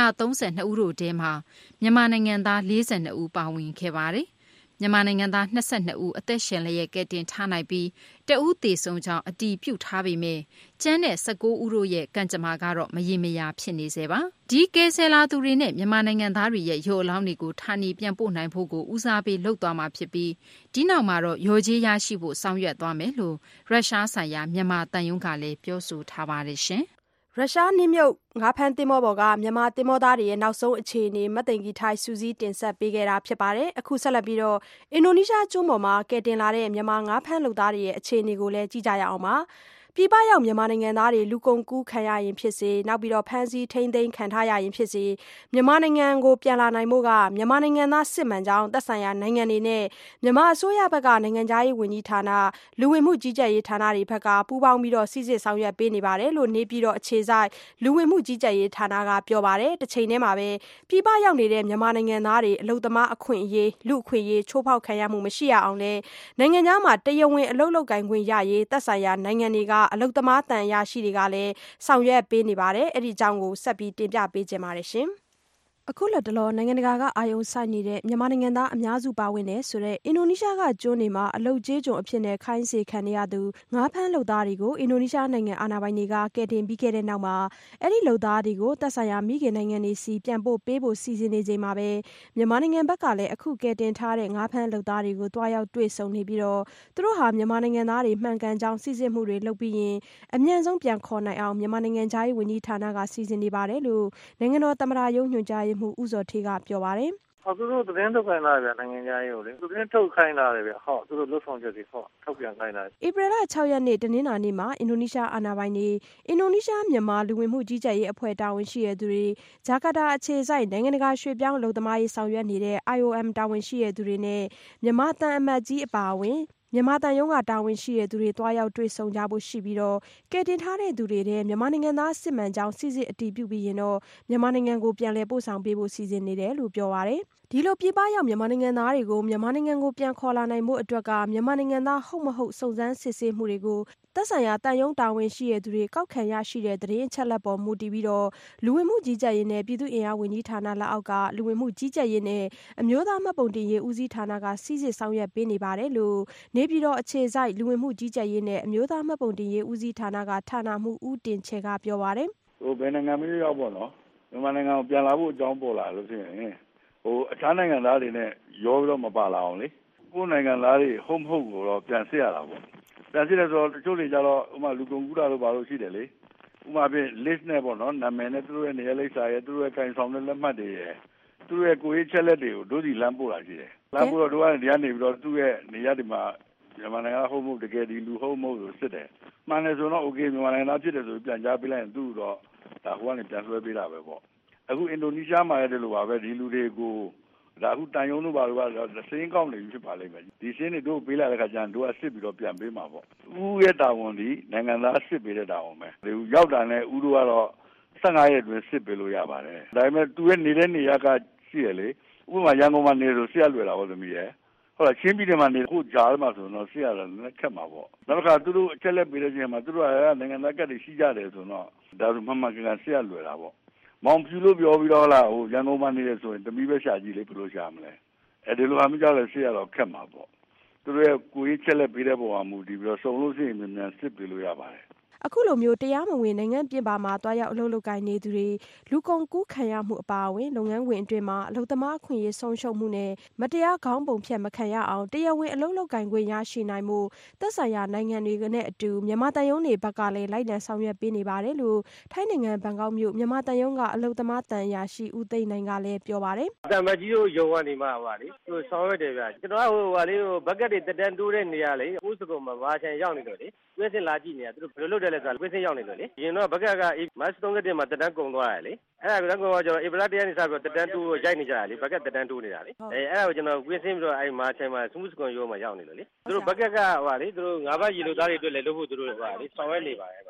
132ဦးတို့ထဲမှာမြန်မာနိုင်ငံသား42ဦးပါဝင်ခဲ့ပါတယ်။မြန်မာနိုင်ငံသား22ဦးအသက်ရှင်လျက်ကဲတင်ထားနိုင်ပြီးတဦးသေဆုံးကြောင်းအတည်ပြုထားပေမဲ့ကျန်တဲ့19ဦးတို့ရဲ့ကံကြမ္မာကတော့မရေမရာဖြစ်နေစေပါ။ဒီကဲဆယ်လာသူတွေနဲ့မြန်မာနိုင်ငံသားတွေရဲ့ရုပ်အလောင်းတွေကိုဌာနေပြန်ပို့နိုင်ဖို့ကိုဦးစားပေးလုပ်သွားမှာဖြစ်ပြီးဒီနောက်မှာတော့ရောကြီးရရှိဖို့ဆောင်ရွက်သွားမယ်လို့ရုရှားဆိုင်ရာမြန်မာတန်ယုံကလည်းပြောဆိုထားပါတယ်ရှင်။ရုရှားနစ်မြုပ်ငါးဖမ်းသင်္ဘောပေါ်ကမြန်မာသင်္ဘောသားတွေရဲ့နောက်ဆုံးအခြေအနေမသိင်္ဂီထိုက်စူးစီးတင်ဆက်ပေးခဲ့တာဖြစ်ပါတယ်။အခုဆက်လက်ပြီးတော့အင်ဒိုနီးရှားကျွန်းပေါ်မှာကယ်တင်လာတဲ့မြန်မာငါးဖမ်းလုပ်သားတွေရဲ့အခြေအနေကိုလည်းကြည့်ကြရအောင်ပါ။ပြည်ပရောက်မြန်မာနိုင်ငံသားတွေလူကုန်ကူးခံရရင်ဖြစ်စေနောက်ပြီးတော့ဖမ်းဆီးထိန်းသိမ်းခံထားရရင်ဖြစ်စေမြန်မာနိုင်ငံကိုပြန်လာနိုင်ဖို့ကမြန်မာနိုင်ငံသားစစ်မှန်ကြောင်းသက်ဆိုင်ရာနိုင်ငံတွေနဲ့မြန်မာအစိုးရဘက်ကနိုင်ငံသားရေးဝန်ကြီးဌာနလူဝင်မှုကြီးကြပ်ရေးဌာနတွေဘက်ကပူးပေါင်းပြီးတော့စစ်စစ်ဆောင်ရွက်ပေးနေပါတယ်လို့နေပြည်တော်အခြေစိုက်လူဝင်မှုကြီးကြပ်ရေးဌာနကပြောပါတယ်။တစ်ချိန်တည်းမှာပဲပြည်ပရောက်နေတဲ့မြန်မာနိုင်ငံသားတွေအလုပ်သမားအခွင့်အရေးလူအခွင့်အရေးချိုးဖောက်ခံရမှုမရှိရအောင်လဲနိုင်ငံသားမှာတရားဝင်အလုပ်လုပ်ကိုင်ခွင့်ရရေးသက်ဆိုင်ရာနိုင်ငံတွေကအလုပ်သမားတန်ရာရှိတွေကလည်းဆောင်ရွက်ပေးနေပါတယ်။အဲ့ဒီအကြောင်းကိုဆက်ပြီးတင်ပြပေးကြပါမယ်ရှင်။အခုလက်တလောနိုင်ငံတကာကအာရုံစိုက်နေတဲ့မြန်မာနိုင်ငံသားအများစုပါဝင်တဲ့ဆိုတဲ့အင်ဒိုနီးရှားကကျွန်းတွေမှာအလုပ်ကျေးကျွန်အဖြစ်နဲ့ခိုင်းစေခံနေရသူငါးဖမ်းလုပ်သားတွေကိုအင်ဒိုနီးရှားနိုင်ငံအာဏာပိုင်တွေကကယ်တင်ပြီးခဲ့တဲ့နောက်မှာအဲ့ဒီလုပ်သားတွေကိုသက်ဆိုင်ရာမိခင်နိုင်ငံတွေစီပြန်ပို့ပေးဖို့စီစဉ်နေချိန်မှာပဲမြန်မာနိုင်ငံဘက်ကလည်းအခုကယ်တင်ထားတဲ့ငါးဖမ်းလုပ်သားတွေကိုတွားရောက်တွေ့ဆုံနေပြီးတော့သူတို့ဟာမြန်မာနိုင်ငံသားတွေမှန်ကန်ကြောင်းစီစစ်မှုတွေလုပ်ပြီးရင်အမြန်ဆုံးပြန်ခေါ်နိုင်အောင်မြန်မာနိုင်ငံသားရေးဝန်ကြီးဌာနကစီစဉ်နေပါတယ်လို့နိုင်ငံတော်သမ္မတရုံးညွှန်ကြားရေးမှူးဦးစောဌေးကပြောပါတယ်။သူတို့သတင်းထုတ်ခိုင်းတာဗျနိုင်ငံသားရေးကိုလေသတင်းထုတ်ခိုင်းတာလေဗျသူတို့လွတ်ဆောင်ချက်တွေထုတ်ပြန်ခိုင်းတာဧပြီလ6ရက်နေ့တနင်္လာနေ့မှာအင်ဒိုနီးရှားအာဏာပိုင်တွေအင်ဒိုနီးရှားမြန်မာလူဝင်မှုကြီးကြပ်ရေးအဖွဲ့တာဝန်ရှိတဲ့သူတွေဂျကာတာအခြေစိုက်နိုင်ငံတကာရွှေ့ပြောင်းအလုပ်သမားရေးဆောင်ရွက်နေတဲ့ IOM တာဝန်ရှိတဲ့သူတွေနဲ့မြန်မာတန်အမတ်ကြီးအပါအဝင်မြန်မာတန်ယုံကတာဝန်ရှိတဲ့သူတွေတွားရောက်တွေ့ဆုံကြဖို့ရှိပြီးတော့ကယ်တင်ထားတဲ့သူတွေတဲ့မြန်မာနိုင်ငံသားစစ်မှန်ကြောင်းစစ်စစ်အတည်ပြုပြီးရင်တော့မြန်မာနိုင်ငံကိုပြန်လည်ပို့ဆောင်ပေးဖို့စီစဉ်နေတယ်လို့ပြောပါရယ်ဒီလိုပြည်ပရောက်မြန်မာနိုင်ငံသားတွေကိုမြန်မာနိုင်ငံကိုပြန်ခေါ်လာနိုင်မှုအတွက်ကမြန်မာနိုင်ငံသားဟုတ်မဟုတ်စုံစမ်းစစ်ဆေးမှုတွေကိုသက်ဆိုင်ရာတန်ယုံတာဝန်ရှိတဲ့သူတွေကောက်ခံရရှိတဲ့သတင်းအချက်လက်ပေါ်မူတည်ပြီးတော့လူဝင်မှုကြီးကြပ်ရေးနဲ့ပြည်သူ့အင်အားဝန်ကြီးဌာနလက်အောက်ကလူဝင်မှုကြီးကြပ်ရေးနဲ့အမျိုးသားမှတ်ပုံတင်ရေးဦးစီးဌာနကစစ်စစ်ဆောင်ရွက်ပေးနေပါတယ်လို့နေပြည်တော်အခြေစိုက်လူဝင်မှုကြီးကြပ်ရေးနဲ့အမျိုးသားမှတ်ပုံတင်ရေးဦးစီးဌာနကဌာနမှူးဦးတင်ချေကပြောပါတယ်ဘယ်နိုင်ငံမျိုးရောက်ပေါ့နော်မြန်မာနိုင်ငံကိုပြန်လာဖို့အကြောင်းပေါ်လာလို့ဖြစ်ရင်အခြားနိုင်ငံသားတွေနဲ့ရောပြီးတော့မပါလာအောင်လေကိုယ်နိုင်ငံသားတွေဟုတ်မဟုတ်ကိုတော့ပြန်စစ်ရတာပေါ့ပြန်စစ်တယ်ဆိုတော့တချို့တွေကြတော့ဥမာလူကုန်ကူးတာလို့ပါလို့ရှိတယ်လေဥမာဖြင့် list နဲ့ပေါ့နော်နာမည်နဲ့သူတို့ရဲ့နေရာလိပ်စာရဲ့သူတို့ရဲ့ကင်ဆောင်တဲ့လက်မှတ်တွေရဲ့သူတို့ရဲ့ကိုယ်ရေးချက်လက်တွေကိုတို့စီလမ်းပို့လာရှိတယ်လမ်းပို့တော့တို့ကနေပြီးတော့သူ့ရဲ့နေရာဒီမှာမြန်မာနိုင်ငံဟုတ်မဟုတ်တကယ်ဒီလူဟုတ်မဟုတ်ဆိုစစ်တယ်မှန်တယ်ဆိုတော့ okay မြန်မာနိုင်ငံသားဖြစ်တယ်ဆိုပြီးပြန်ကြားပေးလိုက်ရင်သူ့တော့ဒါဟိုကနေပြန်ဆွဲပေးတာပဲပေါ့အခုအင်ဒိုနီးရှားမှာလည်းဒီလိုပါပဲဒီလူတွေကိုဒါအခုတန်ယုံတို့ဘာလို့ကစင်းကောက်နေပြီဖြစ်ပါလိမ့်မယ်ဒီစင်းတွေတို့ပေးလာတဲ့ခါကျရင်တို့ကစစ်ပြီးတော့ပြန်ပေးမှာပေါ့ဦးရဲ့တာဝန်ဒီနိုင်ငံသားစစ်ပေးတဲ့တာဝန်ပဲဒီရောက်တာနဲ့ဦးတို့ကတော့15ရက်အတွင်းစစ်ပေးလို့ရပါတယ်ဒါပေမဲ့သူရဲ့နေတဲ့နေရာကရှိရလေဥပမာရန်ကုန်မှာနေလို့စစ်ရလွယ်တာပေါ့သမီးရဲ့ဟုတ်လားချင်းပြည်နယ်မှာနေခုကြားမှာဆိုတော့စစ်ရတာလည်းခက်မှာပေါ့နောက်တစ်ခါသူတို့အချက်လက်ပေးတဲ့ချိန်မှာသူတို့ကနိုင်ငံသားကတ်တွေရှိကြတယ်ဆိုတော့ဒါဆိုမှန်ကန်စစ်ရလွယ်တာပေါ့မောင်ဖြူလို့ပြောပြီးတော့လားရန်ကုန်မှာနေရဆိုရင်တမီးပဲရှာကြည့်လေဘယ်လိုရှာမလဲဒီလိုဟာမျိုးကြောင့်လည်းစစ်ရတော့ခက်မှာပေါ့သူတို့ရဲ့ကိုယ်ရေးချက်လက်ပေးတဲ့ပုံမှာမူတည်ပြီးတော့စုံလို့ရှိရင်မြန်စစ်ပေးလို့ရပါတယ်အခုလိုမျိုးတရားမဝင်နိုင်ငံပြင်ပမှာတွားရောက်အလုပ်လုပ်ကိုင်နေသူတွေလူကုန်ကူးခံရမှုအပါအဝင်လုပ်ငန်းခွင်အတွင်းမှာအလုပ်သမားအခွင့်အရေးဆုံးရှုံးမှုနဲ့မတရားခေါင်းပုံဖြတ်မခံရအောင်တရားဝင်အလုပ်လုပ်ကိုင်ခွင့်ရရှိနိုင်မှုသက်ဆိုင်ရာနိုင်ငံတွေနဲ့အတူမြန်မာတန်ယုံတွေဘက်ကလည်းလိုက်လံဆောင်ရွက်ပေးနေပါတယ်လို့ထိုင်းနိုင်ငံဘန်ကောက်မြို့မြန်မာတန်ယုံကအလုပ်သမားတန်ရာရှိဦးသိန်းနိုင်ကလည်းပြောပါတယ်တန်မကြီးတို့ရုံကနေမှပါလေသူဆောင်ရွက်တယ်ဗျကျွန်တော်ကဘက်ကတ်တွေတက်တန်းတိုးတဲ့နေရာလေဥစကုံမှာဘာချန်ရောက်နေတော့လေကွင်းစင်လာကြည့်နေတာသူတို့ဘယ်လိုလုပ်တယ်လဲဆိုတော့ကွင်းစင်ရောက်နေတော့လေရင်တော့ဘက်ကကမတ်31မှာတက်တန်းကုန်သွားတယ်လေအဲ့ဒါကကုန်သွားကျတော့ဧပြီလ1ရက်နေ့စပြီးတက်တန်းတိုးရိုက်နေကြတာလေဘက်ကတက်တန်းတိုးနေတာလေအဲ့ဒါကိုကျွန်တော်ကွင်းစင်ပြီးတော့အဲ့မာချန်မှာစမှုစကွန်ရုံးမှာရောက်နေလို့လေသူတို့ဘက်ကကသူတို့ငါးဘတ်ရေလိုသားတွေအတွက်လည်းလုပ်ဖို့သူတို့လေဆောင်ရွက်နေပါတယ်ဗျာလေ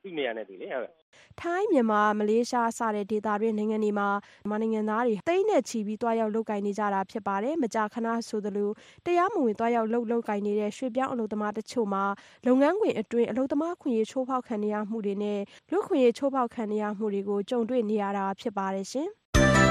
သူ့နေရာနဲ့သူလေဟုတ်ထိုင်းမြန်မာမလေးရှားစတဲ့ဒေသတွင်းနိုင်ငံတွေမှာမြန်မာနိုင်ငံသားတွေသိန်းနဲ့ချီပြီးတွားရောက်လုပ်ကိုင်နေကြတာဖြစ်ပါတယ်။မကြာခဏဆိုသလိုတရားမဝင်တွားရောက်လုပ်ကိုင်နေတဲ့ရွှေပြောင်းအလုပ်သမားတချို့မှာလုပ်ငန်းခွင်အတွင်းအလုပ်သမားခွင့်ရေးချိုးဖောက်ခံနေရမှုတွေနဲ့လူ့ခွင့်ရေးချိုးဖောက်ခံနေရမှုတွေကိုကြုံတွေ့နေရတာဖြစ်ပါတယ်ရှင်။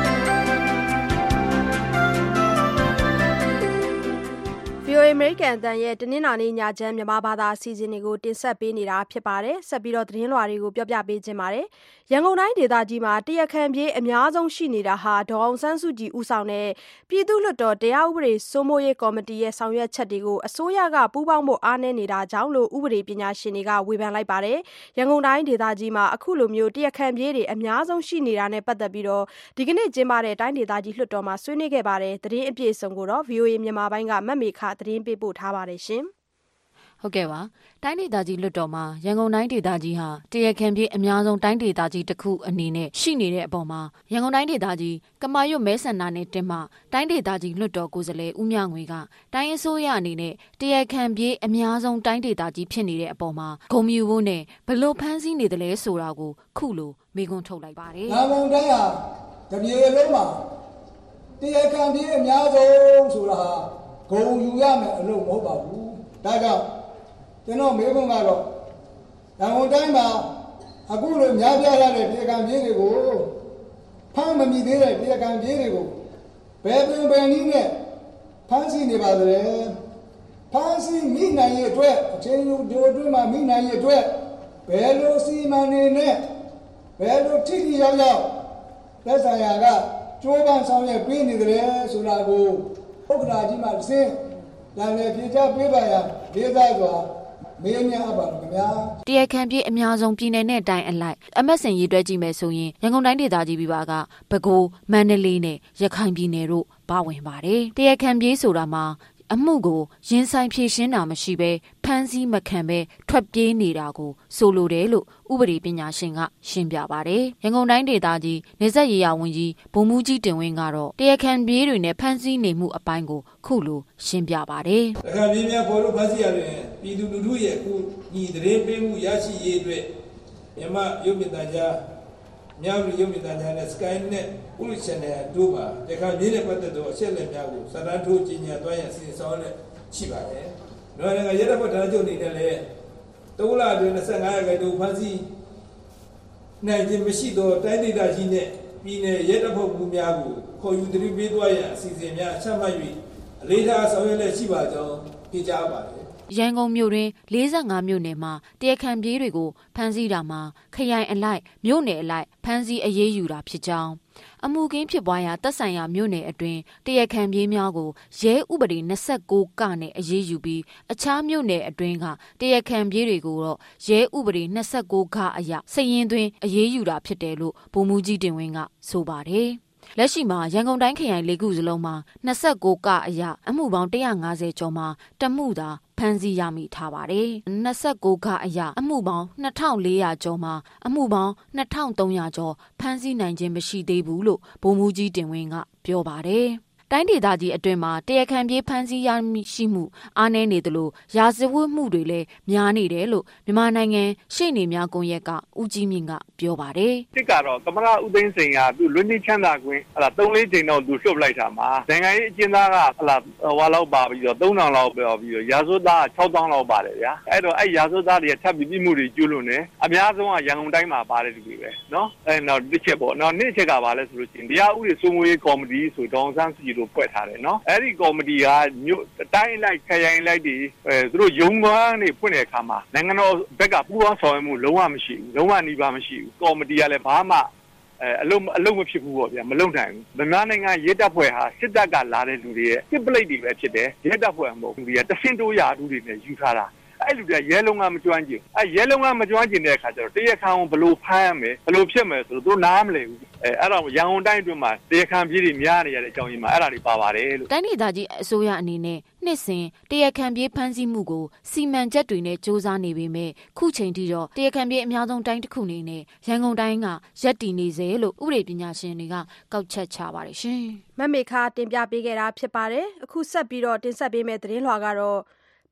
VOA အမေရိကန်အသံရဲ့တနင်္လာနေ့ညချမ်းမြန်မာဘာသာအစီအစဉ်တွေကိုတင်ဆက်ပေးနေတာဖြစ်ပါတယ်။ဆက်ပြီးတော့သတင်းလွှာတွေကိုပြောပြပေးခြင်းပါတယ်။ရန်ကုန်တိုင်းဒေသကြီးမှာတရားခံပြေးအများဆုံးရှိနေတာဟာဒေါ်အောင်ဆန်းစုကြည်ဦးဆောင်တဲ့ပြည်သူ့လွှတ်တော်တရားဥပဒေစိုးမိုးရေးကော်မတီရဲ့ဆောင်ရွက်ချက်တွေကိုအစိုးရကပူးပေါင်းဖို့အားနည်းနေတာကြောင့်လို့ဥပဒေပညာရှင်တွေကဝေဖန်လိုက်ပါတယ်။ရန်ကုန်တိုင်းဒေသကြီးမှာအခုလိုမျိုးတရားခံပြေးတွေအများဆုံးရှိနေတာနဲ့ပတ်သက်ပြီးတော့ဒီကနေ့ကျင်းပတဲ့တိုင်းဒေသကြီးလွှတ်တော်မှာဆွေးနွေးခဲ့ပါတယ်။သတင်းအပြည့်အစုံကိုတော့ VOA မြန်မာပိုင်းကမတ်မေခသတင်းပေးပို့ထားပါတယ်ရှင်။ဟုတ်ကဲ့ပါတိုင်းဒေသကြီးလွှတ်တော်မှာရန်ကုန်တိုင်းဒေသကြီးဟာတရားခံပြေးအများဆုံးတိုင်းဒေသကြီးတစ်ခုအနေနဲ့ရှိနေတဲ့အပေါ်မှာရန်ကုန်တိုင်းဒေသကြီးကမာရွတ်မဲဆန္ဒနယ်တင်မှတိုင်းဒေသကြီးလွှတ်တော်ကိုယ်စားလှယ်ဦးမြငွေကတိုင်းအစိုးရအနေနဲ့တရားခံပြေးအများဆုံးတိုင်းဒေသကြီးဖြစ်နေတဲ့အပေါ်မှာဂုဏ်ပြုဖို့နဲ့ဘလို့ဖမ်းဆီးနေတယ်လဲဆိုတာကိုခုလိုမေးခွန်းထုတ်လိုက်ပါတယ်။ရန်ကုန်တိုင်းဟာတပြေလုံးမှာတရားခံပြေးအများဆုံးဆိုတာဟာဂုဏ်ယူရမယ်အလို့မဟုတ်ပါဘူး။ဒါကြောင့်ကျွန်တော်မေးခွန်းကတော့ရန်ကုန်တိုင်းမှာအခုလိုများပြားရတဲ့တရားခံပြေးတွေကိုဖမ်းမမိသေးတဲ့တရားခံပြေးတွေကိုဘယ်ပုံပဲနည်းနဲ့ဖမ်းဆီးနေပါသလဲ။ဖမ်းဆီးမိနိုင်ရဲ့အတွက်အချင်းလူတို့အတွင်းမှာမိနိုင်ရဲ့အတွက်ဘယ်လိုစီမံနေနဲ့ဘယ်လိုထိထိရောက်ရောက်သက်ဆိုင်ရာကကြိုးပမ်းဆောင်ရွက်ပေးနေတယ်ဆိုတာကိုဥက္ကဋ္ဌကြီးမှတစ်စင်းလာလေပြေချပေးပါရဒေသစွာမေးမြန်းအပ်ပါခင်ဗျာတရားခံပြေးအများဆုံးပြည်နယ်နဲ့တိုင်းအလိုက်အမတ်စင်ရေးတွဲကြည့်မယ်ဆိုရင်ရန်ကုန်တိုင်းဒေသကြီးပြပါကပဲခူးမန္တလေးနဲ့ရခိုင်ပြည်နယ်တို့ပါဝင်ပါတယ်တရားခံပြေးဆိုတာမှာအမှုကိုရင်ဆိုင်ဖြေရှင်းတာမရှိဘဲဖမ်းဆီးမခံဘဲထွက်ပြေးနေတာကိုဆိုလိုတယ်လို့ဥပဒေပညာရှင်ကရှင်းပြပါတယ်။ရန်ကုန်တိုင်းဒေသကြီးနေဆက်ရေးရဝန်ကြီးဗိုလ်မှူးကြီးတင်ဝင်းကတော့တရားခံပြေးတွေနဲ့ဖမ်းဆီးနေမှုအပိုင်းကိုခုလိုရှင်းပြပါတယ်။တရားခံပြေးများပေါ်လို့ဖမ်းဆီးရတဲ့ပြည်သူလူထုရဲ့အခုညီသတင်းပေးမှုရရှိရေးအတွက်မြန်မာရုပ်မြင်သံကြားမြောက်ရုပ်မြင်သံကြားနဲ့ Sky နဲ့ Police Channel တို့မှာတရားခံပြေးနဲ့ပတ်သက်သောအချက်အလက်များကိုစာတမ်းထိုးကြီးညာသွားရန်စီစဉ်ဆောင်ရွက်ရှိပါတယ်။နောက်နိုင်ငံရဲတပ်ဖွဲ့ဌာနချုပ်အနေနဲ့လည်း3လအတွင်း25ရာခိုင်နှုန်းဖမ်းဆီးနိုင်ခြင်းမရှိသောတိုင်းဒေသကြီးနဲ့ပြည်내ရဲတပ်ဖွဲ့မှုများကိုခေါ်ယူသတိပေးသွားရန်အစီအစဉ်များချမှတ်၍အလေးထားဆောင်ရွက်လက်ရှိပါကြောင်းကြေညာပါတယ်ရန်ကုန်မြို့တွင်45မြို့နယ်မှာတရားခံပြေးတွေကိုဖမ်းဆီးတာမှာခရိုင်အလိုက်မြို့နယ်အလိုက်ဖမ်းဆီးအရေးယူတာဖြစ်ကြောင်းအမှုကင်းဖြစ်ပွားရာတပ်ဆိုင်ရာမြို့နယ်အတွင်းတရားခံပြေးများကိုရဲဥပဒေ29ကနဲ့အရေးယူပြီးအခြားမြို့နယ်အတွင်းကတရားခံပြေးတွေကိုတော့ရဲဥပဒေ29ကအရစည်ရင်သွင်းအရေးယူတာဖြစ်တယ်လို့ဗိုလ်မှူးကြီးတင်ဝင်းကဆိုပါတယ်လက်ရှိမှာရန်ကုန်တိုင်းခရိုင်၄ခုစလုံးမှာ29ကအရအမှုပေါင်း150ကျော်မှာတမှုသာဖမ်းဆီးရမိထားပါတယ်29ကအရအမှုပေါင်း2400ကျော်မှာအမှုပေါင်း2300ကျော်ဖမ်းဆီးနိုင်ခြင်းမရှိသေးဘူးလို့ဗိုလ်မှူးကြီးတင်ဝင်းကပြောပါတယ်တိုင်းဒေသကြီးအတွင်းမှာတရားခံပြေးဖမ်းဆီးရရှိမှုအားနည်းနေသလိုရာဇဝတ်မှုတွေလည်းများနေတယ်လို့မြန်မာနိုင်ငံရှေ့နေများကွန်ရက်ကဦးကြီးမြင့်ကပြောပါတယ်တစ်ကတော့သမရဦးသိန်းစိန်ကသူလွတ်ငြိမ်းချမ်းသာခွင့်3-4ချိန်တော့သူလွှတ်လိုက်တာမှာနိုင်ငံရေးအကျဉ်းသားကဟွာလောက်ပါပြီးတော့3000လောက်ပြောပြီးတော့ရာဇဝတ်သား6000လောက်ပါတယ်ဗျာအဲ့တော့အဲ့ရာဇဝတ်သားတွေထပ်ပြီးပြမှုတွေကျူးလွန်နေအများဆုံးကရန်ကုန်တိုင်းမှာပါတယ်လူတွေပဲနော်အဲ့တော့တစ်ချက်ပေါ့နော်နှစ်ချက်ကပါလဲဆိုလို့ရှိရင်တရားဥပဒေစိုးမိုးရေးကော်မတီဆိုဒေါအောင်ဆန်းစုကြည်တို့ဖွဲ့ထားတယ်နော်အဲ့ဒီကော်မတီကမြို့တိုင်းလိုက်ခရိုင်လိုက်တွေသူတို့ရုံးခွန်းတွေဖွင့်တဲ့အခါမှာနိုင်ငံတော်ဘက်ကပူးပေါင်းဆောင်ရွက်မှုလုံးဝမရှိဘူးလုံးဝနှီးပါမရှိဘူးကော်မတီကလည်းဘာမှအလုံးမဖြစ်ဘူးပေါ့ဗျာမလုံနိုင်ဘူးမြန်မာနိုင်ငံရဲတပ်ဖွဲ့ဟာစစ်တပ်ကလာတဲ့လူတွေရဲ့စစ်ပလိတ်တွေပဲဖြစ်တယ်ရဲတပ်ဖွဲ့မဟုတ်ဘူးဒီကတဆင့်တိုးရာလူတွေနဲ့ယူထားတာအဲ့လူတွေကရဲလုံးကမကြွမ်းကျင်အဲ့ရဲလုံးကမကြွမ်းကျင်တဲ့အခါကျတော့တရားခံကိုဘယ်လိုဖမ်းရမလဲဘယ်လိုဖြစ်မလဲဆိုတော့သူနားမလည်ဘူးအဲ့တော့ရန်ကုန်တိုင်းအတွင်းမှာတရားခံပြေးတွေများနေရတဲ့အကြောင်းရင်းမှာအဲ့ဒါတွေပါပါတယ်လို့တိုင်းဒေသကြီးအစိုးရအနေနဲ့နှစ်စဉ်တရားခံပြေးဖမ်းဆီးမှုကိုစီမံချက်တွေနဲ့စ조사နေပေမဲ့ခုချိန်ထိတော့တရားခံပြေးအများဆုံးတိုင်းတစ်ခုနေနဲ့ရန်ကုန်တိုင်းကရပ်တည်နေစေလို့ဥပဒေပညာရှင်တွေကကောက်ချက်ချပါတယ်ရှင်မမေခတင်ပြပေးခဲ့တာဖြစ်ပါတယ်အခုဆက်ပြီးတော့တင်ဆက်ပေးမယ့်သတင်းလွှာကတော့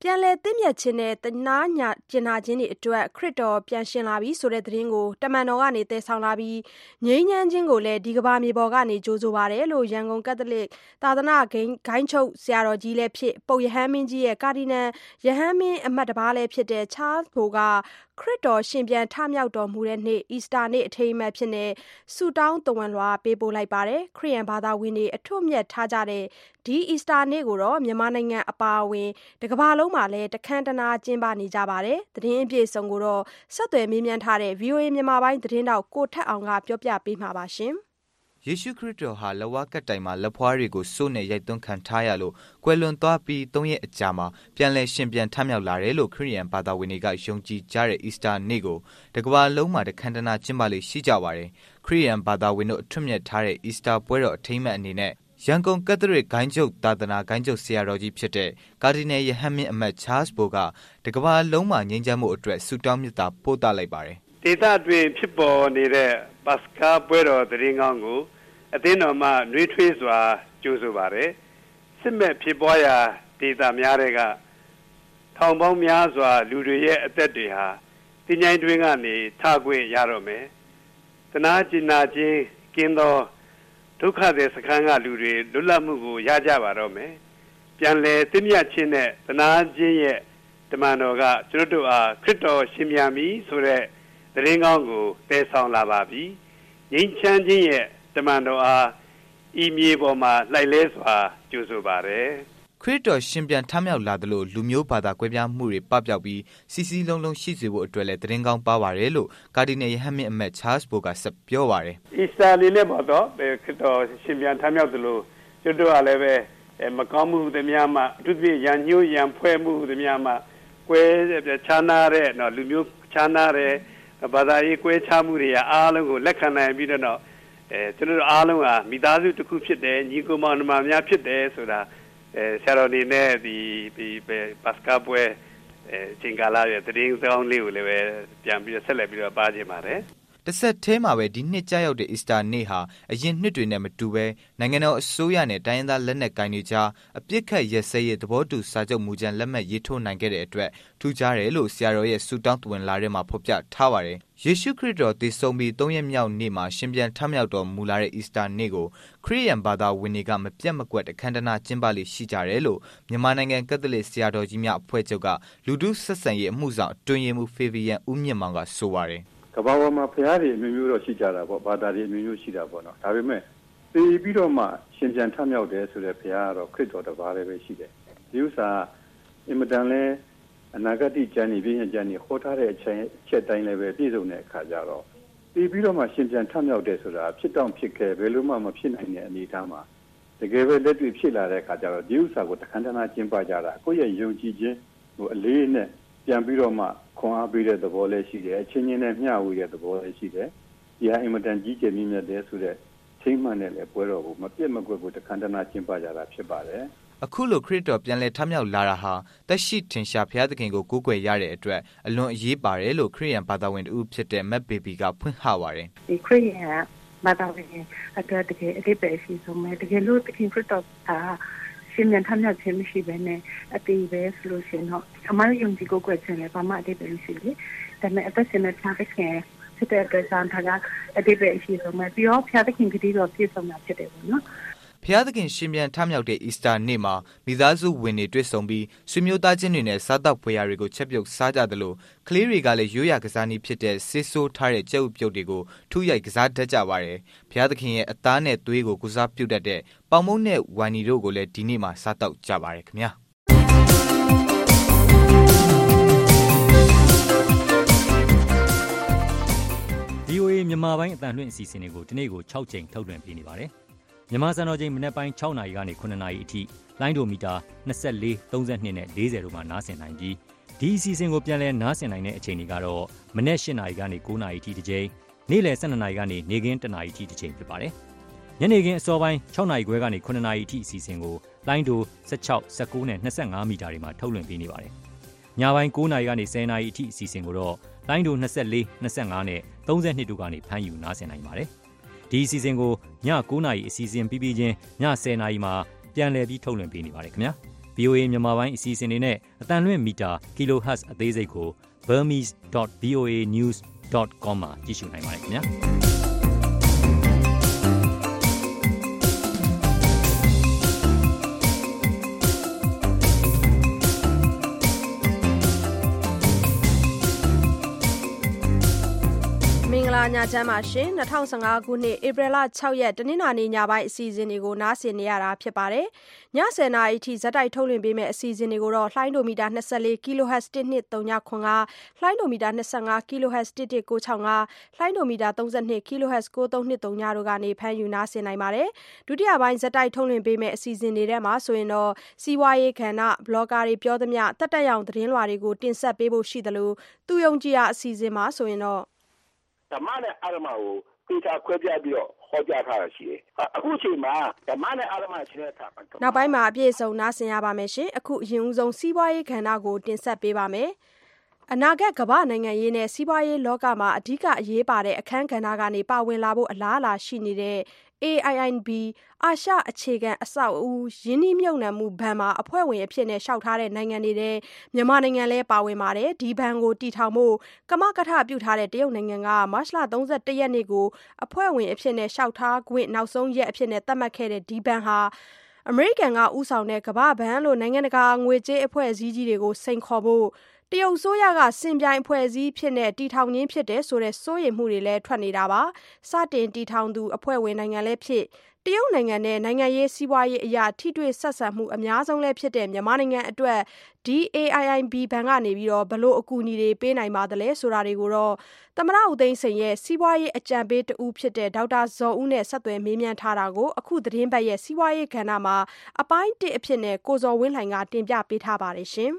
ပြန်လည်သင့်မြတ်ခြင်းနဲ့တနာညာကျင်နာခြင်းတွေအတွက်ခရစ်တော်ပြန်ရှင်လာပြီဆိုတဲ့သတင်းကိုတမန်တော်ကနေတည်ဆောင်လာပြီးငြိမ်းချမ်းခြင်းကိုလည်းဒီကဘာမြေပေါ်ကနေကြိုးဆိုပါတယ်လို့ရန်ကုန်ကက်သလစ်သာသနာဂိမ်းချုပ်ဆရာတော်ကြီးလည်းဖြစ်ပုပ်ရဟန်းမင်းကြီးရဲ့ကာဒီနယ်ရဟန်းမင်းအမတ်တစ်ပါးလည်းဖြစ်တဲ့ချားဘိုကခရစ်တော်ရှင်ပြန်ထမြောက်တော်မူတဲ့နေ့အီစတာနေ့အထိမ်းအမှတ်ဖြစ်နေဆူတောင်းတဝန်လွှာပေးပို့လိုက်ပါတယ်ခရစ်ယာန်ဘာသာဝင်တွေအထွတ်မြတ်ထားကြတဲ့ဒီအီစတာနေ့ကိုတော့မြန်မာနိုင်ငံအပါအဝင်တကမ္ဘာလုံးမှာလည်းတခမ်းတနာကျင်းပနေကြပါတယ်သတင်းအပြည့်အစုံကိုတော့ဆက်သွယ်မေးမြန်းထားတဲ့ VOA မြန်မာပိုင်းသတင်းတောက်ကိုထက်အောင်ကပြောပြပေးမှာပါရှင်ယေရှုခရစ်တော်ဟာလဝါကတ်တိုင်မှာလက်ဖွားတွေကိုစိုးနဲ့ရိုက်သွင်းခံထားရလို့ကွယ်လွန်သွားပြီး3ရက်အကြာမှာပြန်လည်ရှင်ပြန်ထမြောက်လာတယ်လို့ခရစ်ယာန်ဘာသာဝင်တွေကယုံကြည်ကြတဲ့အီစတာနေ့ကိုတကမ္ဘာလုံးမှာတခမ်းတနာကျင်းပလေရှိကြပါတယ်ခရစ်ယာန်ဘာသာဝင်တို့အထွတ်မြတ်ထားတဲ့အီစတာပွဲတော်အထိမ်းအမှတ်အနေနဲ့ရန်ကုန်ကက်သလစ်ဂိုင်းချုပ်သာသနာဂိုင်းချုပ်ဆရာတော်ကြီးဖြစ်တဲ့ကာဒီနယ်ရဟန်းမင်းအမတ်ချားစ်ဘိုကတကမ္ဘာလုံးမှာငြိမ်းချမ်းမှုအတွက်ဆုတောင်းမေတ္တာပို့သလိုက်ပါတယ်ဒေသတွင်ဖြစ်ပေါ်နေတဲ့ပတ်စကာပွဲတော်သတင်းကောင်းကိုအသင်းတော်မှနှွေးထွေးစွာကြိုဆိုပါတယ်စစ်မဲ့ဖြစ်ပွားရာဒေသများတွေကထောင်ပေါင်းများစွာလူတွေရဲ့အသက်တွေဟာတင်းကြိုင်တွင်ကနေထခွင့်ရတော့မယ်တနာကျင်နာခြင်းကင်းသောဒုက္ခတွေစခန်းကလူတွေလွတ်လပ်မှုကိုရကြပါတော့မယ်ပြန်လည်သင့်မြတ်ခြင်းနဲ့တနာခြင်းရဲ့တမန်တော်ကကျွန်တော်တို့အားခရစ်တော်ရှင်ပြန်ပြီဆိုတဲ့သတင်းကောင်းကိုတည်ဆောင်လာပါပြီငြိမ်းချမ်းခြင်းရဲ့တမန်တော်အားဤမြေပေါ်မှာလှိုက်လဲစွာကြိုဆိုပါတယ်ခရစ်တော်ရှင်ပြန်ထမြောက်လာသလိုလူမျိုးဘာသာကွဲပြားမှုတွေပပျောက်ပြီးစီစီလုံးလုံးရှိစေဖို့အတွက်လည်းသတင်းကောင်းပါပါတယ်လို့ကာဒီနယ်ရဟန်းမင်းအမတ်ချားစ်ဘိုကဆက်ပြောပါတယ်အီစတာနေ့နဲ့ပေါ့တော့ခရစ်တော်ရှင်ပြန်ထမြောက်သလိုကျွတ်တို့ကလည်းပဲမကောင်းမှုတွေများမှအထူးသဖြင့်ရန်ညှိုးရန်ဖွဲ့မှုတွေများမှကွဲခြားနာတဲ့နော်လူမျိုးခြားနာတဲ့ဘာသာရေးကွဲခြားမှုတွေအားလုံးကိုလက်ခံနိုင်ပြီးတော့ကျွန်တော်တို့အားလုံးဟာမိသားစုတစ်ခုဖြစ်တယ်ညီကိုမောင်နှမများဖြစ်တယ်ဆိုတာဆရာတော်နေနဲ့ဒီပတ်စကာပွဲချိန်ကာလရဲ့သတင်းကောင်းလေးကိုလည်းပဲပြန်ပြီးဆက်လက်ပြီးတော့ပါကြည့်ပါတယ်တစ်ဆက်သေးမှာပဲဒီနှစ်ကြာရောက်တဲ့အီစတာနေ့ဟာအရင်နှစ်တွေနဲ့မတူပဲနိုင်ငံတော်အစိုးရနဲ့တိုင်းရင်းသားလက်နက်ကိုင်တွေကြားအပြစ်ခတ်ရက်စဲရေးသဘောတူစာချုပ်မူကြမ်းလက်မှတ်ရေးထိုးနိုင်ခဲ့တဲ့အတွက်ထူးခြားတယ်လို့ဆရာတော်ရဲ့ဆုတောင်းသဝင်လာထဲမှာဖော်ပြထားပါတယ်ယေရှုခရစ်တော်တည်ဆုံပြီး3ရက်မြောက်နေ့မှာရှင်ပြန်ထမြောက်တော်မူလာတဲ့အီစတာနေ့ကိုခရစ်ယာန်ဘာသာဝင်တွေကမပြတ်မကွက်တခမ်းတနာကျင်းပလေရှိကြတယ်လို့မြန်မာနိုင်ငံကက်သလစ်ဆရာတော်ကြီးများအဖွဲ့ချုပ်ကလူထုဆက်ဆံရေးအမှုဆောင်အတွင်းရေးမှူးဖေဗီယန်ဦးမြင့်မောင်ကဆိုပါတယ်ကဘာပေါ်မှာဖရားတွေအမျိုးမျိုးတော့ရှိကြတာပေါ့ဘာသာတွေအမျိုးမျိုးရှိတာပေါ့နော်ဒါပေမဲ့သိပြီးတော့မှရှင်ပြန်ထမြောက်တယ်ဆိုတဲ့ဖရားကတော့ခရစ်တော်တစ်ပါးလည်းပဲရှိတယ်ဒီဥစ္စာအင်မတန်လဲအနာဂတ်ကျမ်းနေပြည့်ကျမ်းနေခေါ်ထားတဲ့အချက်တိုင်းလည်းပဲပြည့်စုံတဲ့အခါကျတော့သိပြီးတော့မှရှင်ပြန်ထမြောက်တယ်ဆိုတာဖြစ်တော့ဖြစ်ခဲ့ဘယ်လိုမှမဖြစ်နိုင်တဲ့အနေအထားမှာတကယ်ပဲလက်တွေ့ဖြစ်လာတဲ့အခါကျတော့ဒီဥစ္စာကိုတခမ်းတနာကျင်းပကြတာကိုယ့်ရဲ့ယုံကြည်ခြင်းဟိုအလေးနဲ့ပြန်ပြီးတော့မှခွန်အားပေးတဲ့သဘောလည်းရှိတယ်အချင်းချင်းနဲ့မျှဝေတဲ့သဘောလည်းရှိတယ်ဒီဟာအင်မတန်ကြီးကျယ်မြင့်မြတ်တဲ့ဆိုတဲ့ထိမှန်တဲ့လေပွဲတော်ကိုမပြတ်မကွက်ကိုတခမ်းတနာကျင်းပကြတာဖြစ်ပါတယ်အခုလိုခရစ်တော်ပြန်လည်ထမြောက်လာတာဟာတက်ရှိထင်ရှားဘုရားသခင်ကိုကိုးကွယ်ရတဲ့အတွက်အလွန်အရေးပါတယ်လို့ခရစ်ယာန်ဘာသာဝင်တူဖြစ်တဲ့မက်ဘေဘီကဖွင့်ဟပါတယ်ဒီခရစ်ယာန်ဘာသာဝင်အတွက်တကယ်အသေးပဲရှိဆုံးမယ်တကယ်လို့သခင်ခရစ်တော်ဟာရှင်ပြန်ထမြောက်ခြင်းမရှိဘဲနဲ့အသေးပဲဆိုလို့ရှိရင်တော့အမှန်ယုံကြည်ကိုးကွယ်ခြင်းလည်းဘာမှအသေးပဲမရှိဘူးဒါပေမဲ့အသက်ရှင်တဲ့ဘုရားသခင်ဖြစ်တဲ့အတွက်ကြောင့်ဒါကအသေးပဲရှိဆုံးမယ်ပြီးတော့ဘုရားသခင်ကတိတော်ပြည့်စုံတာဖြစ်တယ်ပေါ့နော်ဖျားသခင်ရှင်ပြန်ထမြောက်တဲ့အီစတာနေ့မှာမိသားစုဝင်တွေတွေ့ဆုံပြီးဆွေမျိုးသားချင်းတွေနဲ့စားတောက်ဖွယ်ရာတွေကိုချက်ပြုတ်စားကြသလိုကလေးတွေကလည်းရိုးရာကစားနည်းဖြစ်တဲ့ဆေးဆိုးထားတဲ့ကြက်ဥပြုတ်တွေကိုထုရိုက်ကစားတတ်ကြပါတယ်။ဖျားသခင်ရဲ့အသားနဲ့သွေးကိုကုစားပြုတ်တတ်တဲ့ပေါင်မုန့်နဲ့ဝိုင်နီတို့ကိုလည်းဒီနေ့မှာစားတောက်ကြပါတယ်ခင်ဗျာ။ VOA မြန်မာပိုင်းအသံလွှင့်အစီအစဉ်တွေကိုဒီနေ့ကို6ချိန်ထုတ်လွှင့်ပေးနေပါတယ်။မြန်မာစံတော်ချိန်မနက်ပိုင်း6နာရီကနေ9နာရီအထိလိုင်းဒိုမီတာ24 32နဲ့40တို့မှာနားဆင်နိုင်ပြီးဒီအစီအစဉ်ကိုပြန်လည်နားဆင်နိုင်တဲ့အချိန်တွေကတော့မနက်8နာရီကနေ9နာရီအထိတစ်ချိန်နေ့လယ်12နာရီကနေနေ့ခင်း1နာရီအထိတစ်ချိန်ဖြစ်ပါတယ်။ညနေခင်းအစောပိုင်း6နာရီခွဲကနေ9နာရီအထိအစီအစဉ်ကိုလိုင်းဒို16 19နဲ့25မီတာတွေမှာထုတ်လွှင့်ပေးနေပါတယ်။ညပိုင်း9နာရီကနေ10နာရီအထိအစီအစဉ်ကိုတော့လိုင်းဒို24 25နဲ့32တို့ကနေဖမ်းယူနားဆင်နိုင်ပါတယ်။ဒီအစီအစဉ်ကိုည9နာရီအစီအစဉ်ပြီးပြီးချင်းည10နာရီမှာပြန်လည်ပြီးထုတ်လွှင့်ပေးနေပါတယ်ခင်ဗျာ။ VOA မြန်မာပိုင်းအစီအစဉ်တွေနဲ့အသံလွှင့်မီတာ kilohertz အသေးစိတ်ကို burmese.voanews.com မှာကြည့်ရှုနိုင်ပါတယ်ခင်ဗျာညချမ်းပါရှင်2015ခုနှစ်ဧပြီလ6ရက်တနင်္လာနေ့ညပိုင်းအစီအစဉ်တွေကိုနားဆင်နေရတာဖြစ်ပါတယ်ည10:00နာရီထိဇက်တိုက်ထုတ်လွှင့်ပေးမယ့်အစီအစဉ်တွေကိုတော့လှိုင်းဒိုမီတာ24 kHz 1239လှိုင်းဒိုမီတာ25 kHz 1165လှိုင်းဒိုမီတာ32 kHz 9323တို့ကနေဖမ်းယူနားဆင်နိုင်ပါတယ်ဒုတိယပိုင်းဇက်တိုက်ထုတ်လွှင့်ပေးမယ့်အစီအစဉ်တွေထဲမှာဆိုရင်တော့စီးပွားရေးခန္ဓာဘလော့ဂါတွေပြောသမျှတက်တက်ရောင်သတင်းလွှာတွေကိုတင်ဆက်ပေးဖို့ရှိသလိုသူယုံကြည်ရာအစီအစဉ်မှာဆိုရင်တော့ဓမ္မနဲ့အာရမကိုသေချာခွဲပြပြီးတော့ဟောကြားထားတာရှိတယ်။အခုချိန်မှာဓမ္မနဲ့အာရမရှင်းတဲ့အခါမှာနောက်ပိုင်းမှာအပြည့်အစုံနားဆင်ရပါမယ်ရှင်။အခုအရင်ဦးဆုံးစီးပွားရေးကဏ္ဍကိုတင်ဆက်ပေးပါမယ်။အနာဂတ်ကမ္ဘာနိုင်ငံရေးနဲ့စီးပွားရေးလောကမှာအဓိကအရေးပါတဲ့အခန်းကဏ္ဍကနေပါဝင်လာဖို့အလားအလာရှိနေတဲ့ AIIB အာရှအခြေခံအဆောက်အဦယင်းနှိမ့်မြုပ်နှံမှုဘဏ်မှာအဖွဲ့ဝင်အဖြစ်နဲ့လျှောက်ထားတဲ့နိုင်ငံတွေထဲမြန်မာနိုင်ငံလည်းပါဝင်ပါတယ်ဒီဘဏ်ကိုတည်ထောင်ဖို့ကမကထပြုထားတဲ့တရုတ်နိုင်ငံကမတ်လ31ရက်နေ့ကိုအဖွဲ့ဝင်အဖြစ်နဲ့လျှောက်ထားခွင့်နောက်ဆုံးရက်အဖြစ်နဲ့သတ်မှတ်ခဲ့တဲ့ဒီဘဏ်ဟာအမေရိကန်ကဦးဆောင်တဲ့ကမ္ဘာဘဏ်လိုနိုင်ငံတကာငွေကြေးအဖွဲ့အစည်းကြီးတွေကိုစိန်ခေါ်ဖို့တရုတ်ဆိုရကစင်ပြိုင်အဖွဲ့အစည်းဖြစ်တဲ့တီထောင်ခြင်းဖြစ်တဲ့ဆိုတဲ့စိုးရိမ်မှုတွေလည်းထွက်နေတာပါစတင်တီထောင်သူအဖွဲ့ဝင်နိုင်ငံလည်းဖြစ်တရုတ်နိုင်ငံနဲ့နိုင်ငံရေးစီးပွားရေးအရာထိတွေ့ဆက်ဆံမှုအများဆုံးလည်းဖြစ်တဲ့မြန်မာနိုင်ငံအတွက်ဒီ AIIB ဘဏ်ကနေပြီးတော့ဘလို့အကူအညီတွေပေးနိုင်ပါသလဲဆိုတာတွေကိုတော့သမရဦးသိန်းစိန်ရဲ့စီးပွားရေးအကြံပေးတဦးဖြစ်တဲ့ဒေါက်တာဇော်ဦးနဲ့ဆက်သွယ်မေးမြန်းထားတာကိုအခုသတင်းပတ်ရဲ့စီးပွားရေးကဏ္ဍမှာအပိုင်း1အဖြစ်နဲ့ကိုဇော်ဝင်းလှိုင်ကတင်ပြပေးထားပါတယ်ရှင်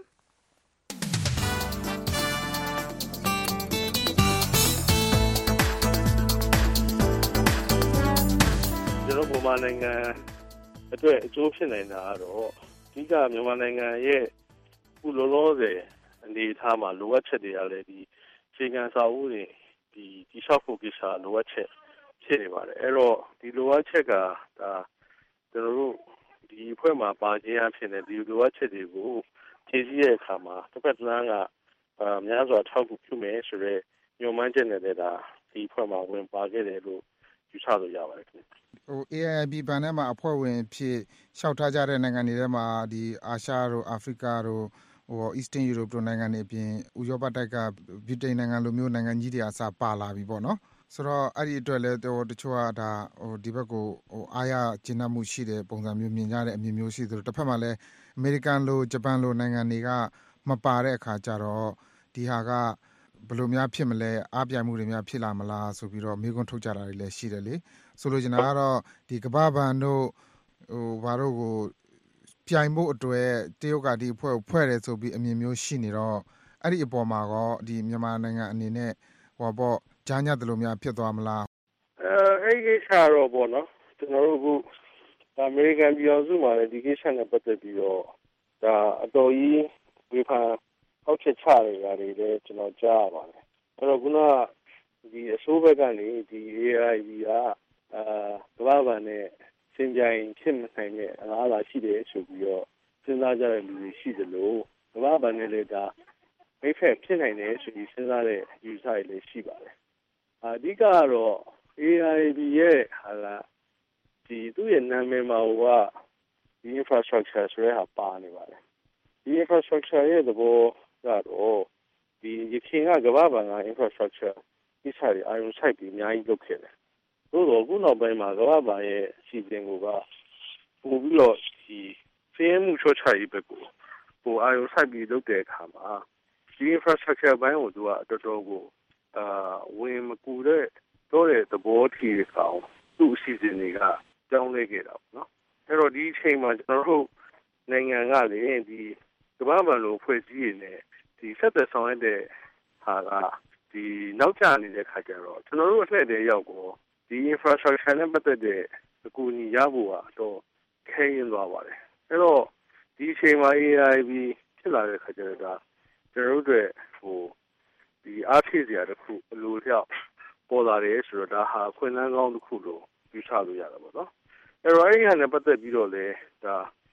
ကျွန်တော်မြန်မာနိုင်ငံအတွက်အကျိုးဖြစ်နိုင်တာကတော့အဓိကမြန်မာနိုင်ငံရဲ့ခုလောလောဆယ်အနေအထားမှာလိုအပ်ချက်တွေကလည်းဒီအခြေခံစာအုပ်တွေဒီတိဆောက်ဖို့ကိစ္စလိုအပ်ချက်ဖြစ်နေပါတယ်အဲ့တော့ဒီလိုအပ်ချက်ကဒါကျွန်တော်တို့ဒီအဖွဲ့မှာပါခြင်းအဖြစ်နဲ့ဒီလိုအပ်ချက်တွေကိုဖြည့်ဆည်းတဲ့အခါမှာတစ်ဖက်တစ်လမ်းကများစွာထောက်ကူပြုမယ်ဆိုတော့ညွှန်မှန်းချက်နဲ့လည်းဒါဒီအဖွဲ့မှာဝင်ပါခဲ့တယ်လို့ယူဆလို့ရပါတယ်ခင်ဗျ AIIB ဘဏ်ထဲမှာအဖွဲ့ဝင်ဖြစ်လျှောက်ထားကြတဲ့နိုင်ငံတွေထဲမှာဒီအာရှတို့အာဖရိကတို့Eastern Europe တို့နိုင်ငံတွေအပြင်ဥရောပတိုက်ကဗြိတိန်နိုင်ငံလိုမျိုးနိုင်ငံကြီးတွေအစပါလာပြီပေါ့နော်ဆိုတော့အဲ့ဒီအတွက်လည်းတချို့ကဒါဒီဘက်ကိုအားရကျဉ်းနှံ့မှုရှိတဲ့ပုံစံမျိုးမြင်ကြတဲ့အမြင်မျိုးရှိသလိုတစ်ဖက်မှာလည်းအမေရိကန်လိုဂျပန်လိုနိုင်ငံတွေကမပါတဲ့အခါကျတော့ဒီဟာကဘယ်လိုများဖြစ်မလဲအားပြိုင်မှုတွေများဖြစ်လာမလားဆိုပြီးတော့မေးခွန်းထုတ်ကြတာတွေလည်းရှိတယ်လေဆိုလိုချင်တာကတော့ဒီကမ္ဘာဘဏ်တို့ဘာတို့ကိုပြိုင်ဖို့အတွက်တရုတ်ကဒီအဖွဲ့ကိုဖွဲ့တယ်ဆိုပြီးအမြင်မျိုးရှိနေတော့အဲ့ဒီအပေါ်မှာကောဒီမြန်မာနိုင်ငံအနေနဲ့ပေါ့ကြားညပ်တယ်လို့များဖြစ်သွားမလားအဲ့ဒီကိစ္စတော့ပေါ့နော်ကျွန်တော်တို့အခုအမေရိကန်ပြည်အောင်စုမှာလည်းဒီကိစ္စနဲ့ပတ်သက်ပြီးတော့ဒါအတော်ကြီးဝေဖန်အောက်ချက်ချတွေရတယ်လည်းကျွန်တော်ကြားရပါတယ်အဲ့တော့ခုနကဒီအစိုးရကနေဒီ AIIB ကကမ္ဘာ့ဘဏ်နဲ့စင်ကြိုင်ဖြစ်နိုင်တဲ့အလားအလာရှိတယ်ဆိုပြီးတော့စဉ်းစားကြတဲ့လူတွေရှိသလိုကမ္ဘာ့ဘဏ်နဲ့လည်းဒါမိတ်ဖက်ဖြစ်နိုင်တယ်ဆိုပြီးစဉ်းစားတဲ့ယူဆတွေလည်းရှိပါတယ်အဓိကကတော့ AIIB ရဲ့ဒီသူ့ရဲ့နာမည်မှာကဒီ infrastructure ဆိုတဲ့ဟာပါနေပါတယ်ဒီ infrastructure ရဲ့သဘောကတော့ဒီရခိုင်ကကမ္ဘာ့ဘဏ်က infrastructure ကိစ္စတွေအာရုံစိုက်ပြီးအများကြီးလုပ်ခဲ့တယ်သို့တော့အခုနောက်ပိုင်းမှာကမ္ဘာ့ဘဏ်ရဲ့အစီအစဉ်ကိုပို့ပြီးတော့ဒီဖင်းမှုချောချရေးဘက်ကိုအာရုံစိုက်ပြီးလုပ်တဲ့အခါမှာဒီ infrastructure ဘိုင်းကိုသူကတော်တော်ကိုဝင်မကူတဲ့တော့တဲ့သဘောထီကောင်သူ့အစီအစဉ်တွေကကြောင်းလဲခဲ့တာပေါ့နော်အဲ့တော့ဒီအချိန်မှာကျွန်တော်တို့နိုင်ငံကလည်းဒီကမ္ဘာ့ဘဏ်လိုဖွဲ့စည်းရတဲ့ဒီဆက်သက်ဆောင်ရတဲ့ဟာကဒီနောက်ကျနေတဲ့ခါကျတော့ကျွန်တော်တို့အလှည့်တဲ့ရောက်ကိုဒီ infrastructure နဲ့ပတ်သက်တဲ့အကူအညီရဖို့ကတော့ခဲရင်သွားပါတယ်အဲ့တော့ဒီအချိန်မှာ AIIB ဖြစ်လာတဲ့ခါကျတော့ဒါကျွန်တော်တို့ဒီအားဖြည့်စရာတစ်ခုအလိုလျောက်ပေါ်လာတယ်ဆိုတော့ဒါဟာခွင့်လန်းကောင်းတစ်ခုလို့ယူဆလို့ရတာပေါ့နော်အဲ့တော့အဲ့ဒီဟာနဲ့ပတ်သက်ပြီးတော့လေဒါဒီ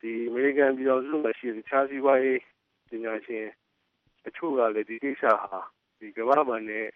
ဒီအမေရိကန်ပြည်တော်စုမှာရှိတဲ့တခြားစီးပွားရေးပညာရှင်အချို့ကလည်းဒီကိစ္စဟာဒီကမ္ဘာမှာနဲ့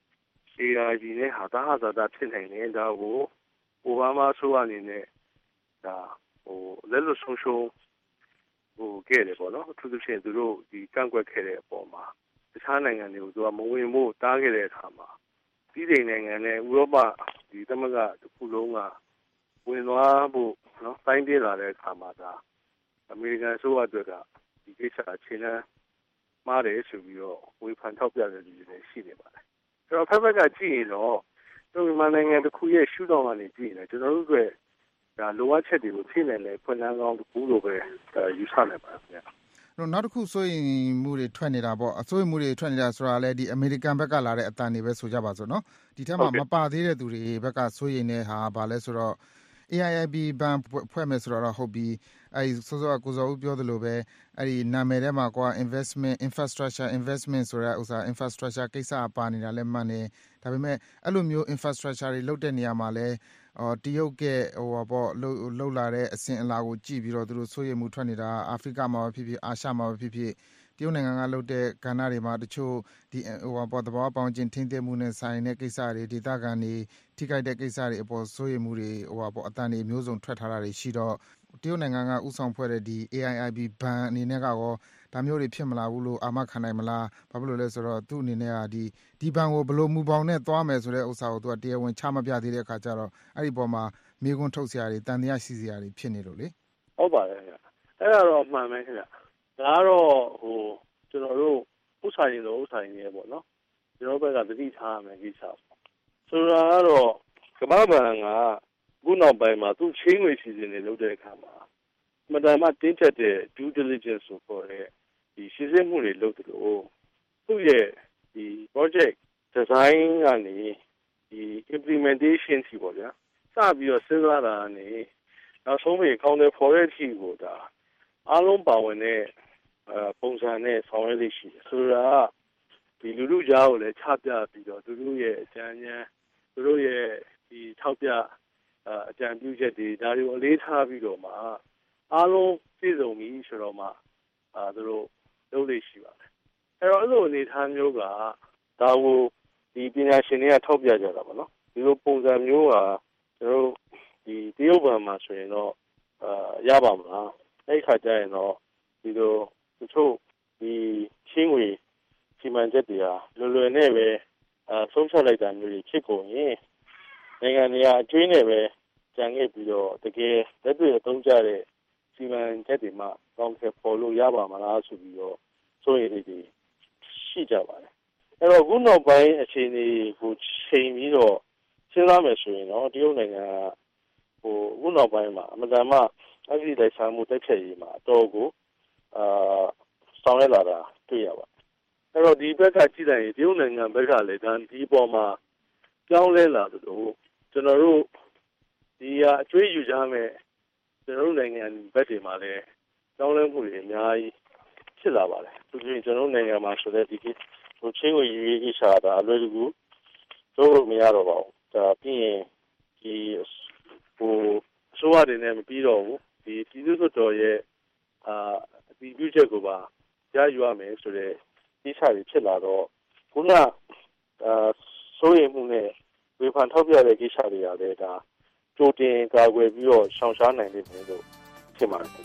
AI နဲ့ဟာတာဟာတာဖြစ်နိုင်တယ်ဒါကိုအိုဘားမားဆိုအနေနဲ့ဒါလက်လွတ်ဆုံးရှုံးခဲ့တယ်ပေါ့နော်အထူးသဖြင့်သူတို့ဒီကန့်ကွက်ခဲ့တဲ့အပေါ်မှာတခြားနိုင်ငံတွေကိုသူကမဝင်ဖို့တားခဲ့တဲ့အခါမှာပြည်ထောင်နိုင်ငံနဲ့ဥရောပဒီသမဂ္ဂတစ်ခုလုံးကဝင်သွားဖို့နော်တိုင်းပြည်လာတဲ့အခါမှာဒါအမေရိကန်ဆိုအတွက်ကဒီကိစ္စအခြေခံမှားတယ်ဆိုပြီးတော့ဝေဖန်ထောက်ပြတဲ့လူတွေလည်းရှိနေပါတယ်။အဲ့တော့ဖက်ဖက်ကကြည့်ရင်တော့မြန်မာနိုင်ငံတစ်ခုရဲ့ရှုထောင့်ကနေကြည့်ရင်ကျွန်တော်တို့ကဒါလိုအပ်ချက်တွေကိုဖြည့်နိုင်တဲ့ဖွင့်လန်းကောင်းတစ်ခုလိုပဲယူဆနိုင်ပါတယ်ခင်ဗျာ။နောက်တစ်ခုစိုးရင်မှုတွေထွက်နေတာပေါ့အစိုးရမှုတွေထွက်နေတာဆိုတာလည်းဒီအမေရိကန်ဘက်ကလာတဲ့အတန်တွေပဲဆိုကြပါစို့နော်ဒီထက်မှမပါသေးတဲ့သူတွေဘက်ကစိုးရင်တဲ့ဟာဘာလဲဆိုတော့ AIIB ဘဏ်ဖွဲ့မယ်ဆိုတော့ဟုတ်ပြီအဲဒီစောစောကကိုဇော်ဦးပြောသလိုပဲအဲဒီနာမည်ထဲမှာကွာ infrastructure investment ဆိုတဲ့ဥစ္စာ infrastructure ကိစ္စပါနေတာလည်းမှန်တယ်ဒါပေမဲ့အဲ့လိုမျိုး infrastructure တွေလုပ်တဲ့နေရာမှာလည်းတရုတ်ကလှုပ်လာတဲ့အစဉ်အလာကိုကြည့်ပြီးတော့သူတို့စိုးရိမ်မှုထွက်နေတာအာဖရိကမှာပဲဖြစ်ဖြစ်အာရှမှာပဲဖြစ်ဖြစ်တရုတ်နိုင်ငံကလှုပ်တဲ့ကဏ္ဍတွေမှာတချို့ဒီသဘာဝပေါင်းခြင်းထိန်းသိမ်းမှုနဲ့ဆိုင်တဲ့ကိစ္စတွေဒေသခံတွေထိခိုက်တဲ့ကိစ္စတွေအပေါ်စိုးရိမ်မှုတွေအတန်တွေမျိုးစုံထွက်ထားတာတွေရှိတော့တရုတ်နိုင်ငံကဥဆောင်ဖွဲ့တဲ့ဒီ AIIB ဘဏ်အနေနဲ့ကရောဒါမျိုးတွေဖြစ်မလာဘူးလို့အာမခံနိုင်မလားဘာဖြစ်လို့လဲဆိုတော့သူ့အနေနဲ့ကဒီဘဏ်ကိုဘယ်လိုမူပေါင်းနဲ့သွားမယ်ဆိုတဲ့ဥစ္စာကိုသူကတရားဝင်ချမပြသေးတဲ့အခါကျတော့အဲ့ဒီပေါ်မှာမေးခွန်းထုတ်စရာတွေတန်တရားရှိစရာတွေဖြစ်နေလို့လေဟုတ်ပါတယ်ခင်ဗျအဲ့ဒါတော့မှန်ပဲခင်ဗျဒါကတော့ကျွန်တော်တို့ဥစ္စာရင်းတော့ဥစ္စာရင်းရဲ့ပေါ့နော်ကျွန်တော်ဘက်ကသတိထားရမယ်ကိစ္စပေါ့ဆိုတာကတော့ကမ္ဘာ့ဘဏ်ကခုနောက်ပိုင်းမှာသူ့ချင်းငွေစီစဉ်တွေလုပ်တဲ့အခါမှာမတန်မှတင်းကျပ်တဲ့ due diligence ဆိုခေါ်တဲ့ဒီစီစဉ်မှုတွေလုပ်တယ်လို့သူ့ရဲ့ဒီ project design ကနေဒီ implementation စီပေါ့ဗျာစပြီးတော့စဉ်းစားတာကနေနောက်ဆုံးပြီးကောင်းတဲ့ project စီကိုဒါအားလုံးပါဝင်တဲ့ပုံစံနဲ့ဆောင်ရွက်လို့ရှိတယ်ဆိုတာဒီလူလူကြားကိုလည်းချပြပြီးတော့သူတို့ရဲ့အကြံဉာဏ်သူတို့ရဲ့ဒီထောက်ပြအကြံပြုချက်တွေဒါတွေကိုအလေးထားပြီးတော့မှအားလုံးပြည့်စုံပြီဆိုတော့မှသူတို့လုပ်လို့ရှိပါတယ်အဲ့တော့အဲ့လိုအနေထားမျိုးကဒါကိုဒီပညာရှင်တွေကထောက်ပြကြတာပါနော်ဒီလိုပုံစံမျိုးကကျွန်တော်ဒီတရုတ်ဘဏ်မှာဆိုရင်တော့ရပါမလားအဲ့ခါကျရင်တော့ဒီလိုတချို့ဒီချင်းငွေစီမံချက်တွေဟာလွယ်နဲ့ပဲဆုံးဖြတ်လိုက်တာမျိုးတွေဖြစ်ကုန်ရင်နိုင်ငံတွေကအကျွေးနဲ့ပဲကြံခဲ့ပြီးတော့တကယ်လက်တွေ့အသုံးကျတဲ့စီမံချက်တွေမှကောင်းခဲ့ပေါ်လို့ရပါမလားဆိုပြီးတော့စိုးရိမ်နေရှိကြပါတယ်အဲ့တော့ခုနောက်ပိုင်းအခြေအနေကိုချိန်ပြီးတော့စဉ်းစားမယ်ဆိုရင်တော့တရုတ်နိုင်ငံခုနောက်ပိုင်းမှာအမှန်တမ်းမှအကြည့်တိုက်စားမှုတက်ဖြတ်ရေးမှာအတော်ကိုဆောင်ရွက်လာတာတွေ့ရပါတယ်အဲ့တော့ဒီဘက်ကကြည့်လိုက်ရင်တရုတ်နိုင်ငံဘက်ကလည်းဒီပေါ်မှာပြောင်းလဲလာသလိုကျွန်တော်တို့ဒီအကျွေးယူကြမယ်ကျွန်တော်တို့နိုင်ငံဘက်တွေမှာလည်းပြောင်းလဲမှုတွေအများကြီးဖြစ်လာပါတယ်သူတို့ကျွန်တော်တို့နိုင်ငံမှာဆိုတဲ့ဒီချင်းကိုရေးကိစ္စတာအလွယ်တကူတော့မရတော့ပါဘူးဒါပြီးရင်ဒီအစိုးရတွေနဲ့မပြီးတော့ဘူးဒီပြည်သူ့တော်ရဲ့အတည်ပြုချက်ကိုပါရယူရမယ်ဆိုတဲ့ကိစ္စတွေဖြစ်လာတော့ခုနစိုးရိမ်မှုနဲ့ဝေဖန်ထောက်ပြတဲ့ကိစ္စတွေရတယ်ဒါကြိုတင်ကာကွယ်ပြီးတော့ရှောင်ရှားနိုင်လိမ့်မယ်လို့ထင်ပါတယ်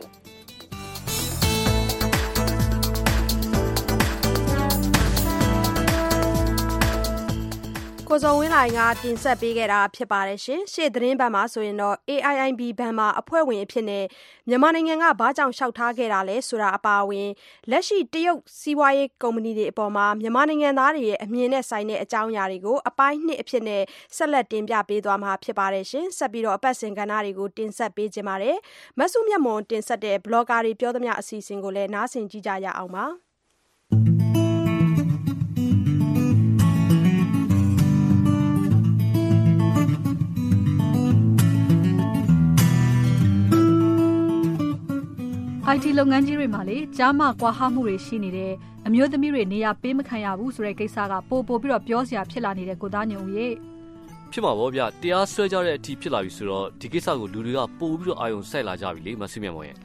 ကိုဇော်ဝင်းလှိုင်ကတင်ဆက်ပေးခဲ့တာဖြစ်ပါတယ်ရှင်။ရှေ့သတင်းပတ်မှာဆိုရင်တော့ AIIB ဘဏ်မှာအဖွဲ့ဝင်အဖြစ်နဲ့မြန်မာနိုင်ငံကဘာကြောင့်လျှောက်ထားခဲ့တာလဲဆိုတာအပါအဝင်လက်ရှိတရုတ်စီးပွားရေးကုမ္ပဏီတွေအပေါ်မှာမြန်မာနိုင်ငံသားတွေရဲ့အမြင်နဲ့ဆိုင်တဲ့အကြောင်းအရာတွေကိုအပိုင်း2အဖြစ်နဲ့ဆက်လက်တင်ပြပေးသွားမှာဖြစ်ပါတယ်ရှင်။ဆက်ပြီးတော့အပတ်စဉ်ကဏ္ဍတွေကိုတင်ဆက်ပေးကြပါမယ်။မဆုမြတ်မွန်တင်ဆက်တဲ့ blogger တွေပြောသမျှအစီအစဉ်ကိုလည်းနားဆင်ကြည့်ကြရအောင်ပါ။ IT လုပ်ငန်းကြီးတွေမှာလေကြားမကွာဟမှုတွေရှိနေတယ်အမျိုးသမီးတွေနေရာပေးမခံရဘူးဆိုတဲ့ကိစ္စကပိုပြီးတော့ပြောစရာဖြစ်လာနေတဲ့ကိုသားညုံရေဖြစ်မှာပေါ့ဗျတရားစွဲကြတဲ့အထိဖြစ်လာပြီဆိုတော့ဒီကိစ္စကိုလူတွေကပိုပြီးတော့အာရုံစိုက်လာကြပြီလေမဆုမြတ်မော်ရဲ့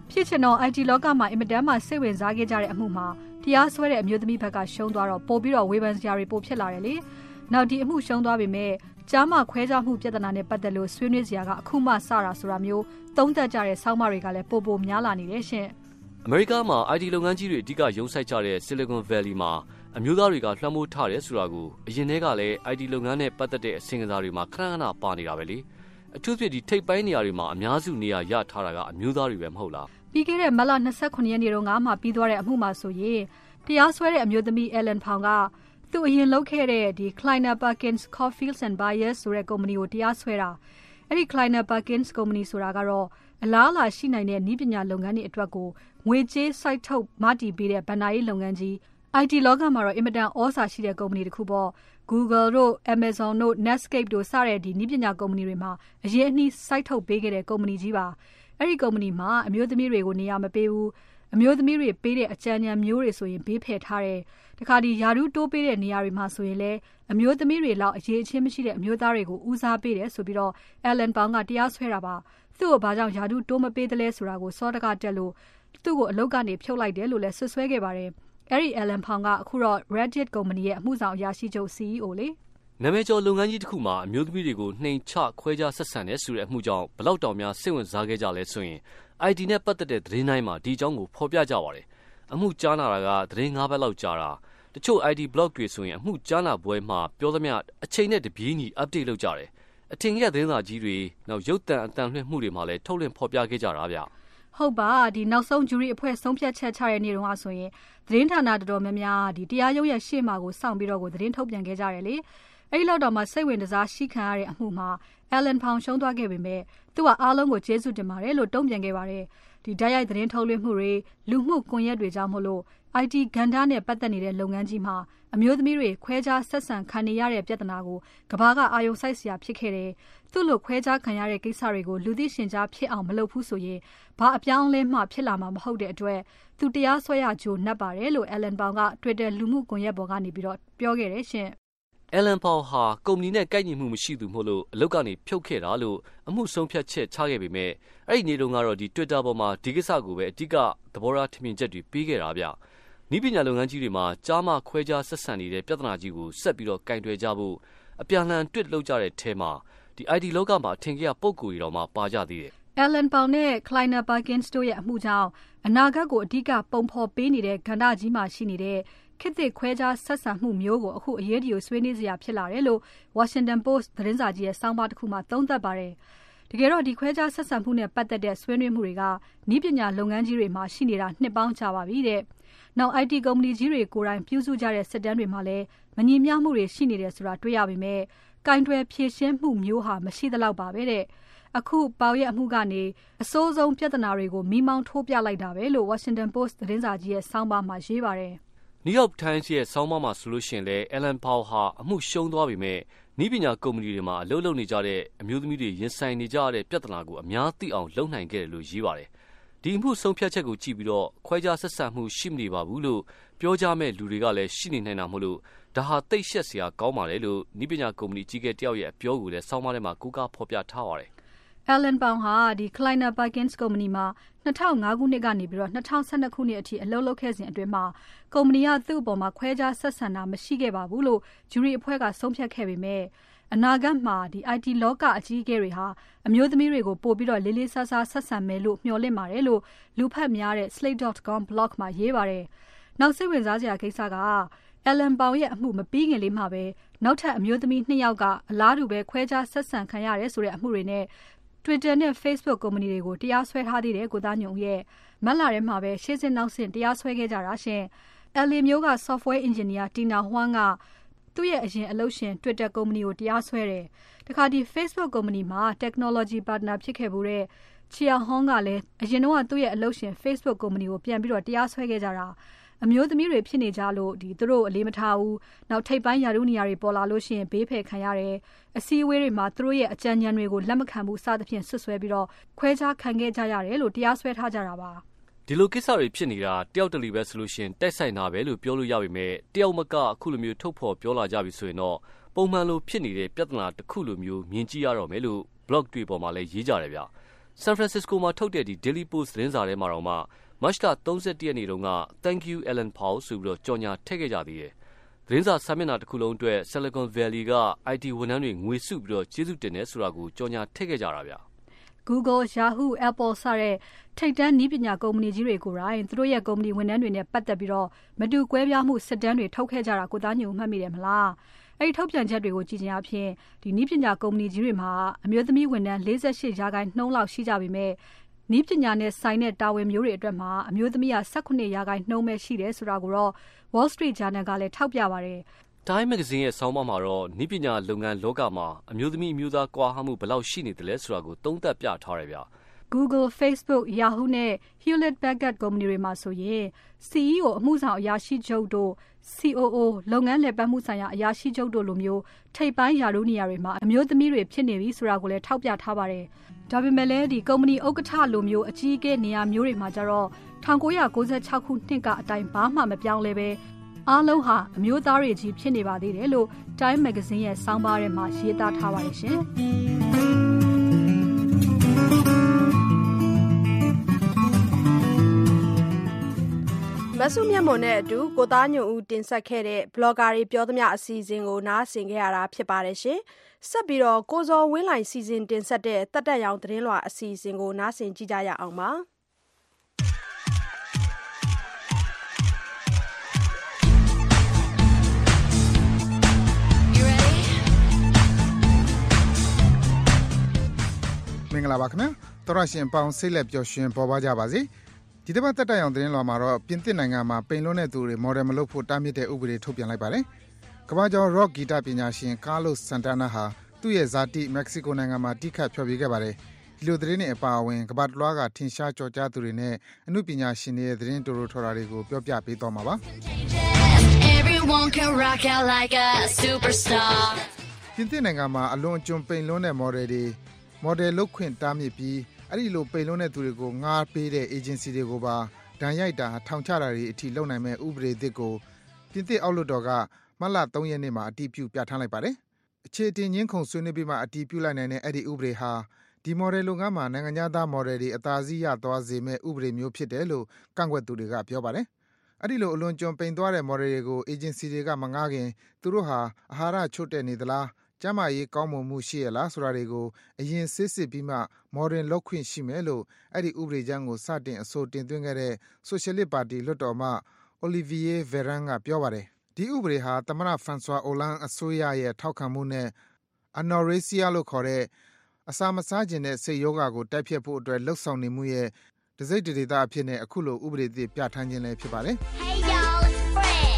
ဖြစ်ချင်တော့ IT လောကမှာအင်မတန်မှစိတ်ဝင်စားခဲ့ကြတဲ့အမှုမှာတရားစွဲတဲ့အမျိုးသမီးဘက်ကရှုံးသွားတော့ပို့ပြီးတော့ဝေဖန်စရာတွေပိုဖြစ်လာတယ်လေနောက်ဒီအမှုရှုံးသွားပေမဲ့ကြားမှာခွဲခြားမှုပြဿနာနဲ့ပတ်သက်လို့ဆွေးနွေးစရာကအခုမှစတာဆိုတာမျိုးသုံးသပ်ကြတဲ့ဆောင်းပါးတွေကလည်းပိုများလာနေတယ်ရှင်အမေရိကမှာ IT လုပ်ငန်းကြီးတွေအဓိကရုံးစိုက်ကြတဲ့ Silicon Valley မှာအမျိုးသားတွေကလွှမ်းမိုးထားတယ်ဆိုတာကိုအရင်တည်းကလည်း IT လုပ်ငန်းနဲ့ပတ်သက်တဲ့အစီအစဉ်တွေမှာခဏခဏပါနေတာပဲလေအထူးဖြင့်ဒီထိပ်ပိုင်းနေရာတွေမှာအများစုနေရာရထားတာကအမျိုးသားတွေပဲမဟုတ်လားပြီးခဲ့တဲ့မတ်လ29ရက်နေ့တုန်းကမှပြီးသွားတဲ့အမှုမှာဆိုရင်တရားစွဲတဲ့အမျိုးသမီး Ellen Pong ကသူအရင်လုပ်ခဲ့တဲ့ဒီ Kleiner Perkins Caulfield and Byers ဆိုတဲ့ကုမ္ပဏီကိုတရားစွဲတာအဲ့ဒီ Kleiner Perkins ကုမ္ပဏီဆိုတာကတော့အလားအလာရှိနိုင်တဲ့နည်းပညာလုပ်ငန်းတွေအတွက်ကိုငွေကြေးစိုက်ထုတ်မတည်ပေးတဲ့ဘဏ္ဍာရေးလုပ်ငန်းကြီး IT လောကမှာတော့အင်မတန်ဩဇာရှိတဲ့ကုမ္ပဏီတစ်ခုပေါ့ Google တို့ Amazon တို့ Netscape တို့စတဲ့ဒီနည်းပညာကုမ္ပဏီတွေမှာအရင်အနည်းစိုက်ထုတ်ပေးခဲ့တဲ့ကုမ္ပဏီကြီးပါအဲ့ဒီကုမ္ပဏီမှာအမျိုးသမီးတွေကိုနေရာမပေးဘူးအမျိုးသမီးတွေပေးတဲ့အကြံဉာဏ်မျိုးတွေဆိုရင်ဘေးဖယ်ထားတယ်တခါဒီယာရုတိုးပေးတဲ့နေရာတွေမှာဆိုရင်လည်းအမျိုးသမီးတွေလောက်အရေးအချင်းမရှိတဲ့အမျိုးသားတွေကိုဦးစားပေးတယ်ဆိုပြီးတော့ Ellen Pong ကတရားစွဲတာပါသူ့ကိုဘာကြောင့်ယာရုတိုးမပေးသလဲဆိုတာကိုစောတကတက်လို့သူ့ကိုအလုပ်ကနေဖြုတ်လိုက်တယ်လို့လည်းဆွဆွဲခဲ့ပါတယ်အဲ့ဒီ Ellen Pong ကအခုတော့ Reddit ကုမ္ပဏီရဲ့အမှုဆောင်အရာရှိချုပ် CEO လေနာမည်ကျော်လုပ်ငန်းကြီးတစ်ခုမှာအမျိုးသမီးတွေကိုနှိမ်ချခွဲခြားဆက်ဆံတဲ့ဆိုတဲ့အမှုကြောင့်ဘလောက်တောင်များစိတ်ဝင်စားခဲ့ကြလဲဆိုရင် IT နဲ့ပတ်သက်တဲ့သတင်းတိုင်းမှာဒီအကြောင်းကိုဖော်ပြကြပါတယ်အမှုကြားနာတာကသတင်း၅ဘက်လောက်ကြာတာတချို့ IT blog တွေဆိုရင်အမှုကြားနာပွဲမှာပြောသမျှအချိန်နဲ့တပြေးညီ update လုပ်ကြတယ်အထင်ကြီးသတင်းစာကြီးတွေနောက်ရုပ်သံအတန်လွှင့်မှုတွေမှာလည်းထုတ်လွှင့်ဖော်ပြခဲ့ကြတာဗျဟုတ်ပါဒီနောက်ဆုံးဂျူရီအဖွဲ့ဆုံးဖြတ်ချက်ချတဲ့နေ့တုန်းကဆိုရင်သတင်းဌာနတော်တော်များများဒီတရားရုံးရဲ့ရှေ့မှာကိုစောင့်ပြီးတော့ကိုသတင်းထုတ်ပြန်ခဲ့ကြတယ်လေအဲ့ဒီလောက်တော့မှစိတ်ဝင်စားရှိခံရတဲ့အမှုမှာ Ellen Pong ရှုံးသွားခဲ့ပေမဲ့သူကအားလုံးကိုကျေးဇူးတင်ပါတယ်လို့တုံ့ပြန်ခဲ့ပါတယ်ဒီတိုက်ရိုက်သတင်းထုတ်လွှင့်မှုတွေလူမှုကွန်ရက်တွေကြောင့်မို့လို့ IT ကဏ္ဍနဲ့ပတ်သက်နေတဲ့လုပ်ငန်းကြီးမှာအမျိုးသမီးတွေခွဲခြားဆက်ဆံခံနေရတဲ့ပြဿနာကိုကမ္ဘာကအာရုံစိုက်စရာဖြစ်ခဲ့တယ်သူ့လိုခွဲခြားခံရတဲ့ကိစ္စတွေကိုလူသိရှင်ကြားဖြစ်အောင်မလုပ်ဘူးဆိုရင်ဘာအပြောင်းလဲမှဖြစ်လာမှာမဟုတ်တဲ့အတွက်သူတရားစွဲရကြိုနှက်ပါတယ်လို့ Ellen Pong က Twitter လူမှုကွန်ရက်ပေါ်ကနေပြီးတော့ပြောခဲ့တယ်ရှင် Ellen Pong ဟာကုမ္ပဏီနဲ့ကိုက်ညီမှုမရှိသူမို့လို့အလုပ်ကနေဖြုတ်ခဲ့တာလို့အမှုဆုံးဖြတ်ချက်ချခဲ့ပေမဲ့အဲ့ဒီနေ့တုန်းကတော့ဒီ Twitter ပေါ်မှာဒီကိစ္စကိုပဲအဓိကသဘောထားထင်မြင်ချက်တွေပေးခဲ့တာဗျ။နည်းပညာလုပ်ငန်းကြီးတွေမှာကြားမှခွဲခြားဆက်ဆံနေတဲ့ပြဿနာကြီးကိုဆက်ပြီးတော့ကင်တွယ်ကြဖို့အပြန်အလှန်တွေ့လုပ်ကြတဲ့ထဲမှာဒီ IT လောကမှာအထင်ကြီးပုံကိုယ်တွေတော့မှပါကြသေးတယ်။ Ellen Pong နဲ့ Kleiner Perkins တို့ရဲ့အမှုကြောင့်အနာဂတ်ကိုအဓိကပုံဖော်ပေးနေတဲ့ကဏ္ဍကြီးမှာရှိနေတဲ့ခေတ်သစ်ခွဲခြားဆက်ဆံမှုမျိုးကိုအခုအရေးတယူဆွေးနွေးစရာဖြစ်လာတယ်လို့ Washington Post သတင်းစာကြီးရဲ့စောင်းပါးတစ်ခုမှာသုံးသပ်ပါတယ်။တကယ်တော့ဒီခွဲခြားဆက်ဆံမှုနဲ့ပတ်သက်တဲ့ဆွေးနွေးမှုတွေကနည်းပညာလုပ်ငန်းကြီးတွေမှာရှိနေတာနှစ်ပေါင်းကြာပါပြီတဲ့။နောက် IT ကုမ္ပဏီကြီးတွေကိုယ်တိုင်ပြုစုကြတဲ့စစ်တမ်းတွေမှာလည်းမညီမျှမှုတွေရှိနေတယ်ဆိုတာတွေ့ရပေမဲ့ကင်တွယ်ဖြေရှင်းမှုမျိုးဟာမရှိသလောက်ပါပဲတဲ့။အခုပေါရဲ့အမှုကနေအစိုးဆုံးပြဿနာတွေကိုမိမောင်းထိုးပြလိုက်တာပဲလို့ Washington Post သတင်းစာကြီးရဲ့စောင်းပါးမှာရေးပါတယ်။ New York Times ရဲ့ဆောင်းပါးမှာဆိုလို့ရှိရင်လည်း Ellen Pong ဟာအမှုရှုံးသွားပြီမဲ့နည်းပညာကုမ္ပဏီတွေမှာအလုပ်လုပ်နေကြတဲ့အမျိုးသမီးတွေရင်ဆိုင်နေကြရတဲ့ပြဿနာကိုအများသိအောင်လုပ်နိုင်ခဲ့တယ်လို့ရေးပါတယ်။ဒီအမှုဆုံးဖြတ်ချက်ကိုကြည့်ပြီးတော့ခွဲခြားဆက်ဆံမှုရှိမနေပါဘူးလို့ပြောကြမဲ့လူတွေကလည်းရှိနေနိုင်တာမို့လို့ဒါဟာတိတ်ရှက်စရာကောင်းပါတယ်လို့နည်းပညာကုမ္ပဏီကြီးကတယောက်ရဲ့အပြောကိုလည်းဆောင်းပါးထဲမှာကူးကားဖော်ပြထားပါတယ် Ellen Pong ဟာဒီ Kleiner Perkins ကုမ္ပဏီမှာ2005ခုနှစ်ကနေပြီးတော့2012ခုနှစ်အထိအလုပ်လုပ်ခဲ့စဉ်အတွင်းမှာကုမ္ပဏီကသူ့အပေါ်မှာခွဲခြားဆက်ဆံတာမရှိခဲ့ပါဘူးလို့ဂျူရီအဖွဲ့ကဆုံးဖြတ်ခဲ့ပေမဲ့အနာဂတ်မှာဒီ IT လောကအကြီးအကဲတွေဟာအမျိုးသမီးတွေကိုပို့ပြီးတော့လေးလေးစားစားဆက်ဆံမယ်လို့မျှော်လင့်ပါတယ်လို့လူဖတ်များတဲ့ slate.com blog မှာရေးပါတယ်။နောက်စိတ်ဝင်စားစရာကိစ္စကEllen Pong ရဲ့အမှုမပြီးခင်လေးမှာပဲနောက်ထပ်အမျိုးသမီး2ယောက်ကအလားတူပဲခွဲခြားဆက်ဆံခံရတယ်ဆိုတဲ့အမှုတွေနဲ့Twitter နဲ့ Facebook ကုမ္ပဏီတွေကိုတရားစွဲထားသေးတယ်ကိုသားညုံရဲ့မက်လာထဲမှာပဲရှေ့စစ်နောက်ဆင့်တရားစွဲခဲ့ကြတာရှင်။ LA မျိုးက software engineer Tina Huang ကသူ့ရဲ့အရင်အလုပ်ရှင် Twitter ကုမ္ပဏီကိုတရားစွဲတယ်။တခါဒီ Facebook ကုမ္ပဏီမှာ technology partner ဖြစ်ခဲ့ဘူးတဲ့ Chia Hong ကလည်းအရင်တော့သူ့ရဲ့အလုပ်ရှင် Facebook ကုမ္ပဏီကိုပြန်ပြီးတော့တရားစွဲခဲ့ကြတာအမျိုးသမီးတွေဖြစ်နေကြလို့သူတို့အလေးမထားဘူးနောက်ထိပ်ပိုင်းယာရုနေရာတွေပေါ်လာလို့ရှိရင်ဘေးဖယ်ခံရတယ်အစည်းအဝေးတွေမှာသူတို့ရဲ့အကြံဉာဏ်တွေကိုလက်မခံဘူးစသဖြင့်ဆွဆွဲပြီးတော့ခွဲခြားခံခဲ့ကြရတယ်လို့တရားစွဲထားကြတာပါဒီလိုကိစ္စတွေဖြစ်နေတာတယောက်တလီပဲဆိုလို့ရှိရင်တိုက်ဆိုင်တာပဲလို့ပြောလို့ရပေမဲ့တယောက်မကအခုလိုမျိုးထုတ်ဖော်ပြောလာကြပြီဆိုရင်တော့ပုံမှန်လိုဖြစ်နေတဲ့ပြဿနာတစ်ခုလိုမျိုးမြင်ကြည့်ရတော့မယ်လို့ blog တွေပေါ်မှာလည်းရေးကြတယ်ဗျ San Francisco မှာထုတ်တဲ့ဒီ Daily Post သတင်းစာထဲမှာတော့မှမတ်လ31ရက်နေ့တုန်းက Thank you Alan Powell ဆိုပြီးတော့ကြော်ညာထည့်ခဲ့ကြသေးတယ်။သတင်းစာစာမျက်နှာတစ်ခုလုံးအတွက် Silicon Valley က IT ဝန်ထမ်းတွေငွေစုပြီးတော့ကျေးဇူးတင်တယ်ဆိုတာကိုကြော်ညာထည့်ခဲ့ကြတာဗျ။ Google, Yahoo, Apple စတဲ့ထိပ်တန်းနည်းပညာကုမ္ပဏီကြီးတွေကိုယ်တိုင်သူတို့ရဲ့ကုမ္ပဏီဝန်ထမ်းတွေနဲ့ပတ်သက်ပြီးတော့မတူကွဲပြားမှုစစ်တမ်းတွေထုတ်ခဲ့ကြတာကိုသားညိုမှတ်မိတယ်မလား။အဲ့ဒီထုတ်ပြန်ချက်တွေကိုကြည့်ခြင်းအပြင်ဒီနည်းပညာကုမ္ပဏီကြီးတွေမှာအမျိုးသမီးဝန်ထမ်း48%လောက်ရှိကြပေမဲ့နည်းပညာနဲ့ဆိုင်တဲ့တာဝန်မျိုးတွေအတွက်မှာအမျိုးသမီးက18%ပဲရှိတယ်ဆိုတာကိုတော့ Wall Street Journal ကလည်းထောက်ပြပါတယ်။ Time Magazine ရဲ့ဆောင်းပါးမှာတော့နည်းပညာလုပ်ငန်းလောကမှာအမျိုးသမီးအမျိုးသားကွာဟမှုဘယ်လောက်ရှိနေတယ်လဲဆိုတာကိုသုံးသပ်ပြထားတယ်ဗျ။ Google, Facebook, Yahoo နဲ့ Hewlett Packard ကုမ္ပဏီတွေမှာဆိုရင် CEO အမှုဆောင်အရာရှိချုပ်တို့ COO လုပ်ငန်းလည်ပတ်မှုဆိုင်ရာအရာရှိချုပ်တို့လိုမျိုးထိပ်ပိုင်းရာထူးနေရာတွေမှာအမျိုးသမီးတွေဖြစ်နေပြီဆိုတာကိုလည်းထောက်ပြထားပါတယ်။ဒါပေမဲ့လည်းဒီကုမ္ပဏီဥက္ကဋ္ဌလိုမျိုးအကြီးအကဲနေရာမျိုးတွေမှာကျတော့1996ခုနှစ်ကအတိုင်းဘာမှမပြောင်းလဲပဲအားလုံးဟာအမျိုးသားတွေကြီးဖြစ်နေပါသေးတယ်လို့ Time Magazine ရဲ့ဆောင်းပါးထဲမှာရေးသားထားပါတယ်ရှင်။မဆုမြတ်မွန်နဲ့အတူကိုသားညွန့်ဦးတင်ဆက်ခဲ့တဲ့ Blogger တွေပြောသမျှအစီအစဉ်ကိုနားဆင်ခဲ့ရတာဖြစ်ပါတယ်ရှင်။ဆက်ပြီးတော့ကိုဇော်ဝင်းလှိုင်စီစဉ်တင်ဆက်တဲ့တက်တက်ရောင်သတင်းလွှာအစီအစဉ်ကိုနားဆင်ကြည့်ကြရအောင်ပါ။မင်္ဂလာပါခင်ဗျာတော်ရရှင်ပေါင်းဆိတ်လက်ပျော်ရွှင်ပေါ်ပါကြပါစေဒီတစ်ပတ်တက်တက်အောင်သတင်းလွှာမှာတော့ပြင်သစ်နိုင်ငံမှာပိန်လွန်းတဲ့သူတွေမော်ဒယ်မလုပ်ဖို့တားမြစ်တဲ့ဥပဒေထုတ်ပြန်လိုက်ပါတယ်ကမ္ဘာကျော် rock ဂီတပညာရှင် Carlos Santana ဟာသူ့ရဲ့ဇာတိမက္ကဆီကိုနိုင်ငံမှာတီးခတ်ဖျော်ဖြေခဲ့ပါတယ်ဒီလိုသတင်းတွေအပါအဝင်ကမ္ဘာတစ်လွှားကထင်ရှားကြော်ကြားသူတွေနဲ့အမှုပညာရှင်တွေရဲ့သတင်းတိုးထော်တာတွေကိုပြောပြပေးသွားမှာပါ Everyone can rock out like a superstar ပြင်သစ်နိုင်ငံမှာအလွန်အကျွံပိန်လွန်းတဲ့မော်ဒယ်တွေမော်ဒယ်လုပ်ခွင့်တားမြစ်ပြီးအဲ့ဒီလိုပိန်လွန်းတဲ့သူတွေကိုငားပေးတဲ့ agency တွေကိုပါဒဏ်ရိုက်တာထောင်ချတာတွေအထိလုပ်နိုင်မဲ့ဥပဒေသစ်ကိုပြင်သစ်အောက်လွှတ်တော်ကမတ်လ3ရက်နေ့မှာအတည်ပြုပြဋ္ဌာန်းလိုက်ပါတယ်။အခြေအတင်ငင်းခုန်ဆွေးနွေးပြီးမှအတည်ပြုလိုက်နိုင်တဲ့အဲ့ဒီဥပဒေဟာဒီမော်ဒယ်လုပ်ငန်းမှာနိုင်ငံသားမော်ဒယ်တွေအသာစီးရသွားစေမဲ့ဥပဒေမျိုးဖြစ်တယ်လို့ကန့်ကွက်သူတွေကပြောပါတယ်။အဲ့ဒီလိုအလွန်ကျွံပိန်သွားတဲ့မော်ဒယ်တွေကို agency တွေကမငားခင်သူတို့ဟာအာဟာရချို့တဲ့နေသလားကျန်းမာရေးကောင်းမွန်မှုရှိရလားဆိုတာတွေကိုအရင်စစ်စစ်ပြီးမှမော်ဒယ်လောက်ခွင့်ရှိမယ်လို့အဲ့ဒီဥပဒေကြမ်းကိုစတင်အဆိုတင်သွင်းခဲ့တဲ့ဆိုရှယ်လစ်ပါတီလွှတ်တော်မှ Olivier Véran ကပြောပါတယ်ဒီဥပဒေဟာသမ္မတ François Hollande အစိုးရရဲ့ထောက်ခံမှုနဲ့ anorexia လို့ခေါ်တဲ့အစာမစားခြင်းတဲ့စိတ်ယောဂါကိုတိုက်ဖျက်ဖို့အတွက်လှုပ်ဆောင်နေမှုရဲ့တစိတ်တဒေသအဖြစ်နဲ့အခုလိုဥပဒေသစ်ပြဋ္ဌာန်းခြင်းလည်းဖြစ်ပါတယ် Hey y'all, it's Fred.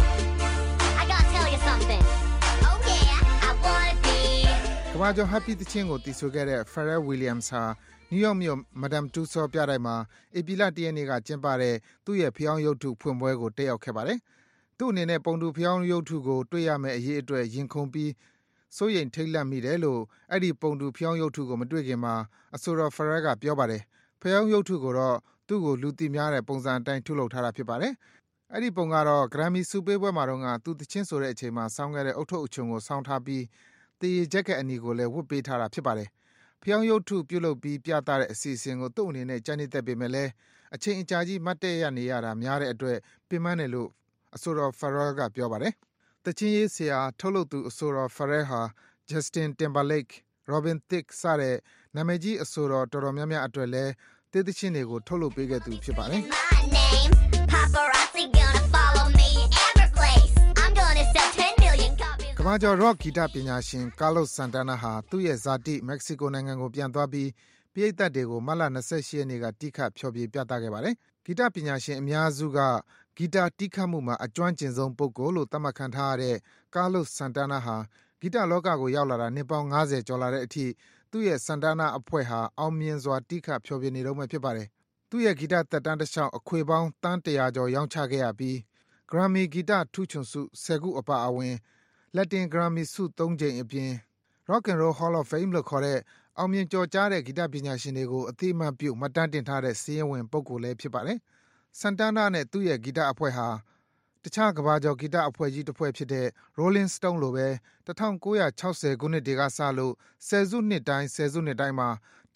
I gotta tell you something. Oh yeah, I wanna be. ကမ္ဘာကျော် Happy သချင်းကိုတည်ဆိုခဲ့တဲ့ Pharrell Williams ဟာနယူးယောက်မြို့ Madame Tussauds ပြတိုက်မှာဧပြီလ1ရက်နေ့ကကျင်းပတဲ့သူ့ရဲ့ဖျောင်းရုပ်ထုဖွင့်ပွဲကိုတက်ရောက်ခဲ့ပါတယ်။သူ့အနေနဲ့ပုံတူဖျောင်းရုပ်ထုကိုတွေ့ရမယ့်အရေးအတွက်ရင်ခုန်ပြီးစိုးရိမ်ထိတ်လန့်မိတယ်လို့အဲ့ဒီပုံတူဖျောင်းရုပ်ထုကိုမတွေ့ခင်မှာအဆိုတော် Pharrell ကပြောပါတယ်။ဖျောင်းရုပ်ထုကိုတော့သူ့ကိုလူသိများတဲ့ပုံစံအတိုင်းထုတ်လုပ်ထားတာဖြစ်ပါတယ်။အဲ့ဒီပုံကတော့ Grammy ဆုပေးပွဲမှာတော့သူသချင်းဆိုတဲ့အချိန်မှာဆောင်းခဲ့တဲ့အုတ်ထုပ်အချုံကိုဆောင်းထားပြီးတရေဂျက်ကက်အနီကိုလည်းဝတ်ပေးထားတာဖြစ်ပါတယ်။ဖျောင်းရုပ်ထုပြုလုပ်ပြီးပြသတဲ့အစီအစဉ်ကိုသူ့အနေနဲ့ကြိုက်နေတဲ့ပေမဲ့လည်းအချိန်အကြာကြီးမတ်တက်ရနေရတာများတဲ့အတွက်ပင်ပန်းတယ်လို့အဆိုတော် Pharrell ကပြောပါတယ်။တချင်းရေးဆရာထုတ်လုပ်သူအဆိုတော် Pharrell ဟာ Justin Timberlake, Robin Thicke စတဲ့နာမည်ကြီးအဆိုတော်တော်တော်များများအတွက်လည်းတေးသချင်းတွေကိုထုတ်လုပ်ပေးခဲ့သူဖြစ်ပါတယ်။ Paparazzi gonna follow me every place. I'm gonna sell 10 million copies. ကမ္ဘာကျော် rock ဂီတပညာရှင် Carlos Santana ဟာသူ့ရဲ့ဇာတိမက္ကဆီကိုနိုင်ငံကိုပြန်သွားပြီးပရိသတ်တွေကိုမတ်လ28ရက်နေ့ကတီးခတ်ဖျော်ဖြေပြသခဲ့ပါတယ်။ဂီတပညာရှင်အများစုကဂီတတီးခတ်မှုမှာအကျွမ်းကျင်ဆုံးပုဂ္ဂိုလ်လို့သတ်မှတ်ခံထားရတဲ့ Carlos Santana ဟာဂီတလောကကိုရောက်လာတာနှစ်ပေါင်း50ကျော်လာတဲ့အထိသူ့ရဲ့ Santana အဖွဲ့ဟာအောင်မြင်စွာတီးခတ်ဖျော်ဖြေနေတော့မှဖြစ်ပါတယ်။သူ့ရဲ့ဂီတသက်တမ်းတစ်လျှောက်အခွေပေါင်းတန်း100ကျော်ရောင်းချခဲ့ရပြီး Grammy ဂီတထူးချွန်ဆု10ခုအပါအဝင် Latin Grammy ဆု3ကြိမ်အပြင် Rock and Roll Hall of Fame လို့ခေါ်တဲ့အောင်မြင်ကျော်ကြားတဲ့ဂီတပညာရှင်တွေကိုအသိအမှတ်ပြုမှတ်တမ်းတင်ထားတဲ့စာရင်းဝင်ပုဂ္ဂိုလ်လည်းဖြစ်ပါတယ်။ Santana နဲ့သူ့ရဲ့ဂီတအဖွဲ့ဟာတခြားကမ္ဘာကျော်ဂီတအဖွဲ့ကြီးတစ်ဖွဲ့ဖြစ်တဲ့ Rolling Stone လိုပဲ1960ခုနှစ်တွေကစလို့ဆယ်စုနှစ်တိုင်းမှာထိ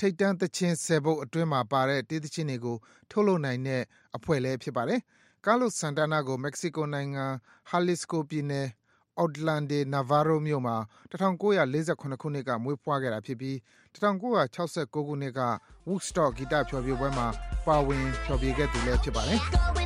ထိပ်တန်းသချင်း10ပုဒ်အတွင်းမှာပါတဲ့တေးသချင်းတွေကိုထုတ်လုပ်နိုင်တဲ့အဖွဲ့လည်းဖြစ်ပါတယ်။ Carlos Santana ကိုမက္ကဆီကိုနိုင်ငံ Jalisco ပြည်နယ် Autlande Navarro မြို့မှာ1948ခုနှစ်ကမွေးဖွားခဲ့တာဖြစ်ပြီး1969ခုနှစ်က Woodstock ဂီတဖျော်ဖြေပွဲမှာပါဝင်ဖျော်ဖြေခဲ့သူလည်းဖြစ်ပါတယ်။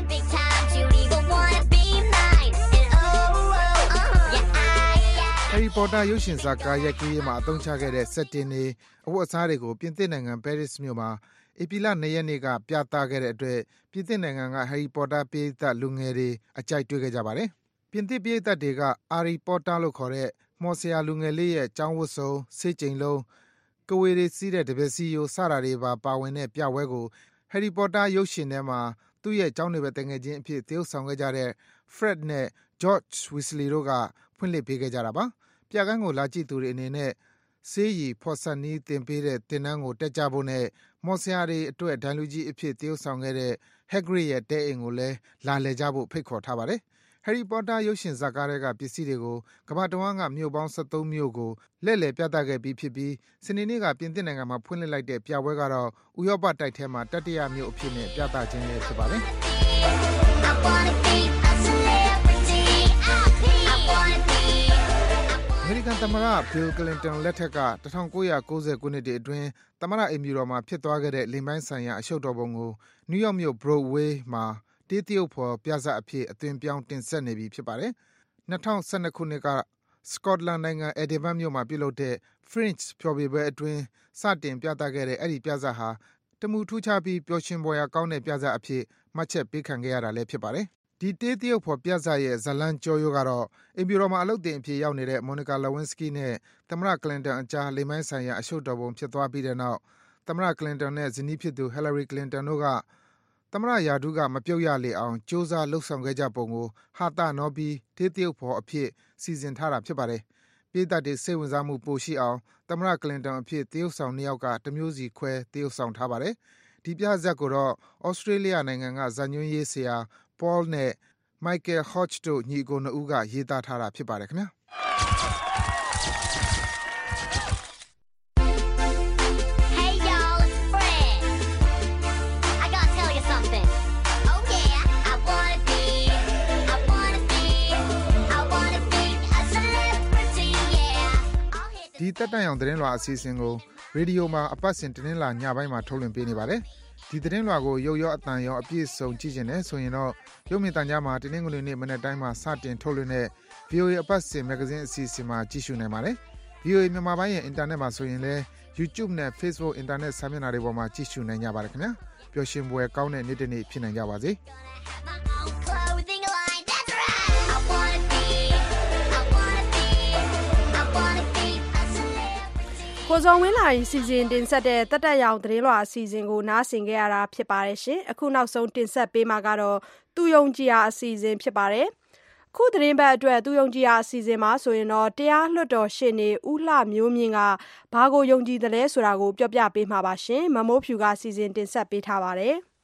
Harry Potter ရုပ်ရှင်ဇာတ်ကားရိုက်ကူးရေးမှာအသုံးချခဲ့တဲ့ setting တွေအဝတ်အစားတွေကိုပြင်သစ်နိုင်ငံ Paris မြို့မှာဧပြီလ2ရက်နေ့ကပြသခဲ့တဲ့အတွက်ပြင်သစ်နိုင်ငံက Harry Potter ပရိသတ်လူငယ်တွေအကြိုက်တွေ့ခဲ့ကြပါတယ်။ပြင်သစ်ပရိသတ်တွေက Harry Potter လို့ခေါ်တဲ့မော်ဆရာလူငယ်လေးရဲ့ကျောင်းဝတ်စုံ၊ဆေးကြိမ်လုံး၊ကဝေတွေစီးတဲ့တပည့်စီယိုစတာတွေပါဝင်တဲ့ပြပွဲကို Harry Potter ရုပ်ရှင်ထဲမှာသူ့ရဲ့ကျောင်းနေဘက်တငယ်ချင်းအဖြစ်သရုပ်ဆောင်ခဲ့ကြတဲ့ Fred နဲ့ George Weasley တို့ကဖွင့်လှစ်ပေးခဲ့ကြတာပါ။ပြခန်းကိုလာကြည့်သူတွေအနေနဲ့ဆေးရည်ဖော်စပ်နည်းသင်ပေးတဲ့သင်တန်းကိုတက်ကြဖို့နဲ့မော်ဆရာတွေအတွက်ဒိုင်လူကြီးအဖြစ်သရုပ်ဆောင်ခဲ့တဲ့ Hagrid ရဲ့တဲအိမ်ကိုလည်းလာလည်ကြဖို့ဖိတ်ခေါ်ထားပါတယ်။ Harry Potter ရုပ်ရှင်ဇာတ်ကားထဲကပစ္စည်းတွေကိုကမ္ဘာတဝန်းကမြို့ပေါင်း13မြို့ကိုလှည့်လည်ပြသခဲ့ပြီးဖြစ်ပြီးစနေနေ့ကပြင်သစ်နိုင်ငံမှာဖွင့်လှစ်လိုက်တဲ့ပြပွဲကတော့ဥရောပတိုက်ထဲမှာတတိယမြို့အဖြစ်နဲ့ပြသခြင်းလည်းဖြစ်ပါတယ်။ အမေရိကန်သမ္မတ Bill Clinton လက်ထက်က1990ခုနှစ်တွေအတွင်းသမ္မတအိမ်ဖြူတော်မှာဖြစ်သွားခဲ့တဲ့လိင်ပိုင်းဆိုင်ရာအရှုပ်တော်ပုံကိုနယူးယောက်မြို့ Broadway မှာတေးသရုပ်ဖော်ပြဇာတ်အဖြစ်အသွင်ပြောင်းတင်ဆက်နေပြီဖြစ်ပါတယ်။2012ခုနှစ်က Scotland နိုင်ငံ Edinburgh မြို့မှာပြုလုပ်တဲ့ Fringe ဖျော်ဖြေပွဲအတွင်းစတင်ပြသခဲ့တဲ့အဲဒီပြဇာတ်ဟာတမူထူးခြားပြီးပျော်ရွှင်ဖွယ်ရာကောင်းတဲ့ပြဇာတ်အဖြစ်မှတ်ချက်ပေးခံခဲ့ရတာလည်းဖြစ်ပါတယ်။ဒီတေးသရုပ်ဖော်ပြဇာတ်ရဲ့ဇာတ်လမ်းကျောရိုးကတော့အိမ်ဖြူတော်မှာအလုပ်သင်အဖြစ်ရောက်နေတဲ့ Monica Lewinsky နဲ့သမ္မတ Clinton အကြားလိင်ပိုင်းဆိုင်ရာအရှုပ်တော်ပုံဖြစ်သွားပြီးတဲ့နောက်သမ္မတ Clinton နဲ့ဇနီးဖြစ်သူ Hillary Clinton တို့ကသမ္မတရာထူးကမပြုတ်ရလေအောင်ကြိုးစားလုပ်ဆောင်ခဲ့ကြပုံကိုဟာသနောပြီးတေးသရုပ်ဖော်အဖြစ်စီစဉ်ထားတာဖြစ်ပါတယ်။ပရိသတ်တွေစိတ်ဝင်စားမှုပိုရှိအောင်သမ္မတ Clinton အဖြစ်သရုပ်ဆောင်2ယောက်ကတမျိုးစီခွဲသရုပ်ဆောင်ထားပါတယ်။ဒီပြဇာတ်ကိုတော့ Australia နိုင်ငံကဇာတ်ညွှန်းရေးဆရာ Paul နဲ့ Michael Hodge တို့ညီအကို2ဦးကရေးသားထားတာဖြစ်ပါတယ်ခင်ဗျာ။ Hey y'all, it's Fred. I gotta tell you something. Oh yeah, I wanna be a celebrity, yeah. ဒီတက်တန့်အောင်သတင်းလွှာအစီအစဉ်ကိုရေဒီယိုမှာအပတ်စဉ်တင်းလာညပိုင်းမှာထုတ်လွှင့်ပေးနေပါတယ်။ဒီသတင်းလွှာကိုရုပ်ရောအသံရောအပြည့်စုံကြည့်ချင်တယ်ဆိုရင်တော့ရုပ်မြင်သံကြားမှာတင်းငွေနေ့မနေ့တိုင်းမှာစတင်ထုတ်လွှင့်တဲ့ VOA အပတ်စဉ်မဂ္ဂဇင်းအစီအစဉ်မှာကြည့်ရှုနိုင်ပါတယ်။ VOA မြန်မာပိုင်းရဲ့အင်တာနက်မှာဆိုရင်လည်း YouTube နဲ့ Facebook အင်တာနက်စာမျက်နှာတွေပေါ်မှာကြည့်ရှုနိုင်ကြပါတယ်ခင်ဗျာ။ပျော်ရွှင်ဖွယ်ကောင်းတဲ့နေ့တစ်နေ့ဖြစ်နိုင်ကြပါစေ။ Clothing line, that's right. I wanna be a celebrity. ကိုဇော်ဝင်းလာရီစီစဉ်တင်ဆက်တဲ့တက်တက်ရောင်သတင်းလွှာအစီအစဉ်ကိုနားဆင်ခဲ့ရတာဖြစ်ပါတယ်ရှင်။အခုနောက်ဆုံးတင်ဆက်ပေးမှာကတော့သူယုံကြည်ရာအစီအစဉ်ဖြစ်ပါတယ်။အခုသတင်းပတ်အတွက်သူယုံကြည်ရာအစီအစဉ်မှာဆိုရင်တော့တရားလွှတ်တော်ရှေ့နေဦးလှမျိုးမြင့်ကဘာကိုယုံကြည်တယ်လဲဆိုတာကိုပြောပြပေးမှာပါရှင်။မမိုးဖြူကစီစဉ်တင်ဆက်ပေးထားပါတယ်။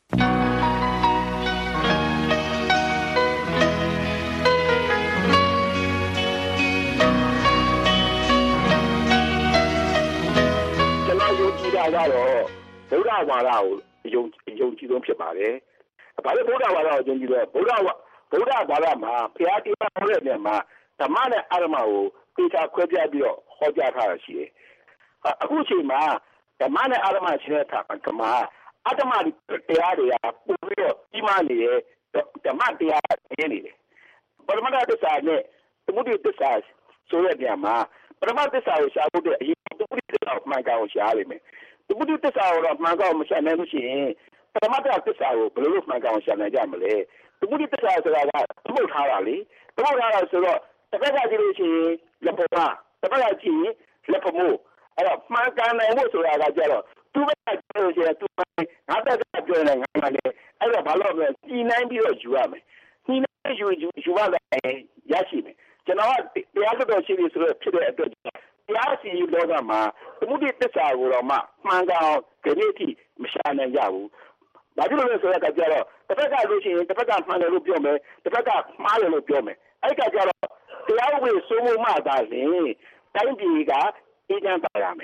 ယုံကြည်တာကတော့ဗုဒ္ဓဘာသာကိုယုံကြည်ဆုံးဖြစ်ပါတယ်။ဘာလို့ဗုဒ္ဓဘာသာကိုယုံကြည်လဲဗုဒ္ဓဘာသာမှာဘုရားတရားဟောတဲ့နေရာမှာဓမ္မနဲ့အဓမ္မကိုသိချခွဲပြပြီးတော့ဟောကြားထားတာရှိတယ်။အခုချိန်မှာဓမ္မနဲ့အဓမ္မရှင်းတဲ့အခါမှာအဓမ္မတရားတွေကပို့ပြီးတော့ကြီးမားနေတယ်ဓမ္မတရားနည်းနေတယ်။ပရမတ္ထသစ္စာနဲ့သမုဒိယသစ္စာဆိုတဲ့နေရာမှာပရမတ္ထသစ္စာကိုရှာဖို့တဲ့အရင်သမုဒိယသစ္စာကိုမှန်ကန်အောင်ရှာရလိမ့်မယ်။သမုဒိယသစ္စာကိုတော့မှန်ကန်အောင်မရှာနိုင်လို့ရှိရင်ပရမတ္ထသစ္စာကိုဘယ်လိုလုပ်မှန်ကန်အောင်ရှာနိုင်ကြမလဲ။သမုဒိယသစ္စာဆိုတာကသမုတ်ထားတာလေ။သမုတ်ထားတာဆိုတော့တစ်ခါကြည့်လို့ရှိရင်လက်ပေါ်မှာတစ်ခါကြည့်ရင်လက်ပေါ်မို့အဲ့တော့မှန်ကန်နိုင်ဖို့ဆိုတာကကြတော့သူကပြောလို့ရှိရင်သူငါတက်ပြောနေငါလည်းအဲ့တော့ဘာလို့လဲကြီးနိုင်ပြီးတော့ယူရမယ်။ကြီးနိုင်ယူရမယ်ရရှိမယ်။ကျွန်တော်ကတရားတော်ရှိပြီဆိုတော့ဖြစ်တဲ့အတွက်တရားစီရင်လောကမှာသမုဒိသစ္စာကိုတော့မှန်ကန်ကြည့်အထိမရှာနိုင်ကြဘူး။ဘာဖြစ်လို့လဲဆိုတော့ကြတော့တစ်ဖက်ကလို့ရှိရင်တစ်ဖက်ကမှန်တယ်လို့ပြောမယ်တစ်ဖက်ကမှားတယ်လို့ပြောမယ်အဲ့ကကြတော့တရားဥပဒေစိုးမိုးမှသာလျှင်တိုင်းပြည်ကအေးချမ်းပါရမယ်။တ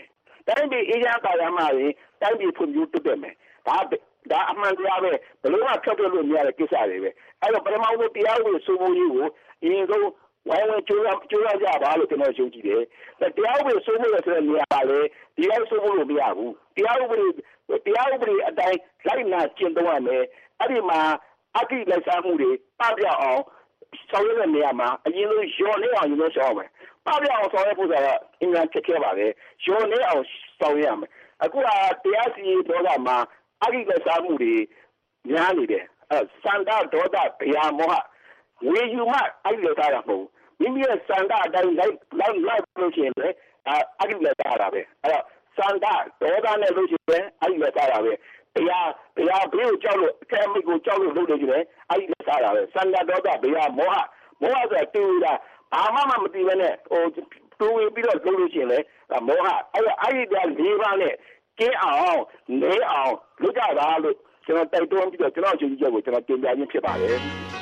တိုင်းပြည်အေးချမ်းသာယာမှရင်တိုင်းပြည်ဖွံ့ဖြိုးတိုးတက်မယ်ဒါအမှန်တရားပဲဘယ်လိုမှဖြောက်ပြလို့မရတဲ့ကိစ္စတွေပဲအဲ့တော့ပထမဆုံးတရားဥပဒေစိုးမိုးရေးကိုအရင်ဆုံးဝိုင်းဝန်းကြိုးစားကြပါလို့ကျွန်တော်ယုံကြည်တယ်တရားဥပဒေစိုးမိုးရဆိုတဲ့နေရာကလည်းဒီလောက်စိုးမိုးလို့မရဘူးတရားဥပဒေအတိုင်းလိုက်နာကျင့်သုံးရမယ်အဲ့ဒီမှာအကိလက်စားမှုတွေပပျောက်အောင်ဆောင်ရွက်တဲ့နေရာမှာအရင်ဆုံးရောနေအောင်ယူလို့ဆောင်ရမယ်ပပျောက်အောင်ဆောင်ရွက်ဖို့ဆိုတာအင်္ဂါချက်ခဲပါပဲရောနေအောင်ဆောင်ရွက်ရမယ်အခုကတရားစီရင်တော်ကမှာအကိလက်စားမှုတွေများနေတယ်စန္ဒဒေါသဗျာမောဟဝေယူမှအကိလက်စားရမဟုတ်မိမိရဲ့စန္ဒအတိုင်းလိုက်လို့ရှိရင်လည်းအကိလက်စားရတာပဲအဲ့တော့စန္ဒဒေါသနဲ့လို့ရှိရင်အကိလက်စားရတာပဲတရားဘေးကိုကြောက်လို့အထက်မိကိုကြောက်လို့လုပ်နေကြတယ်အဲ့ဒီလက်စားတာပဲစန္ဒဒေါသဗျာမောဟဆိုတာတူတာဘာမှမသိဘဲနဲ့တူပြီးတော့လုပ်လို့ရှိရင်လည်းမောဟအဲ့ဒီ၄ပါးနဲ့ကျင်းအောင်နေအောင်လုပ်ကြတာလို့ကျွန်တော်တိုက်တွန်းပြီးတော့ကျွန်တော်ယုံကြည်ချက်ကိုကျွန်တော်တင်ပြခြင်းဖြစ်ပါတယ်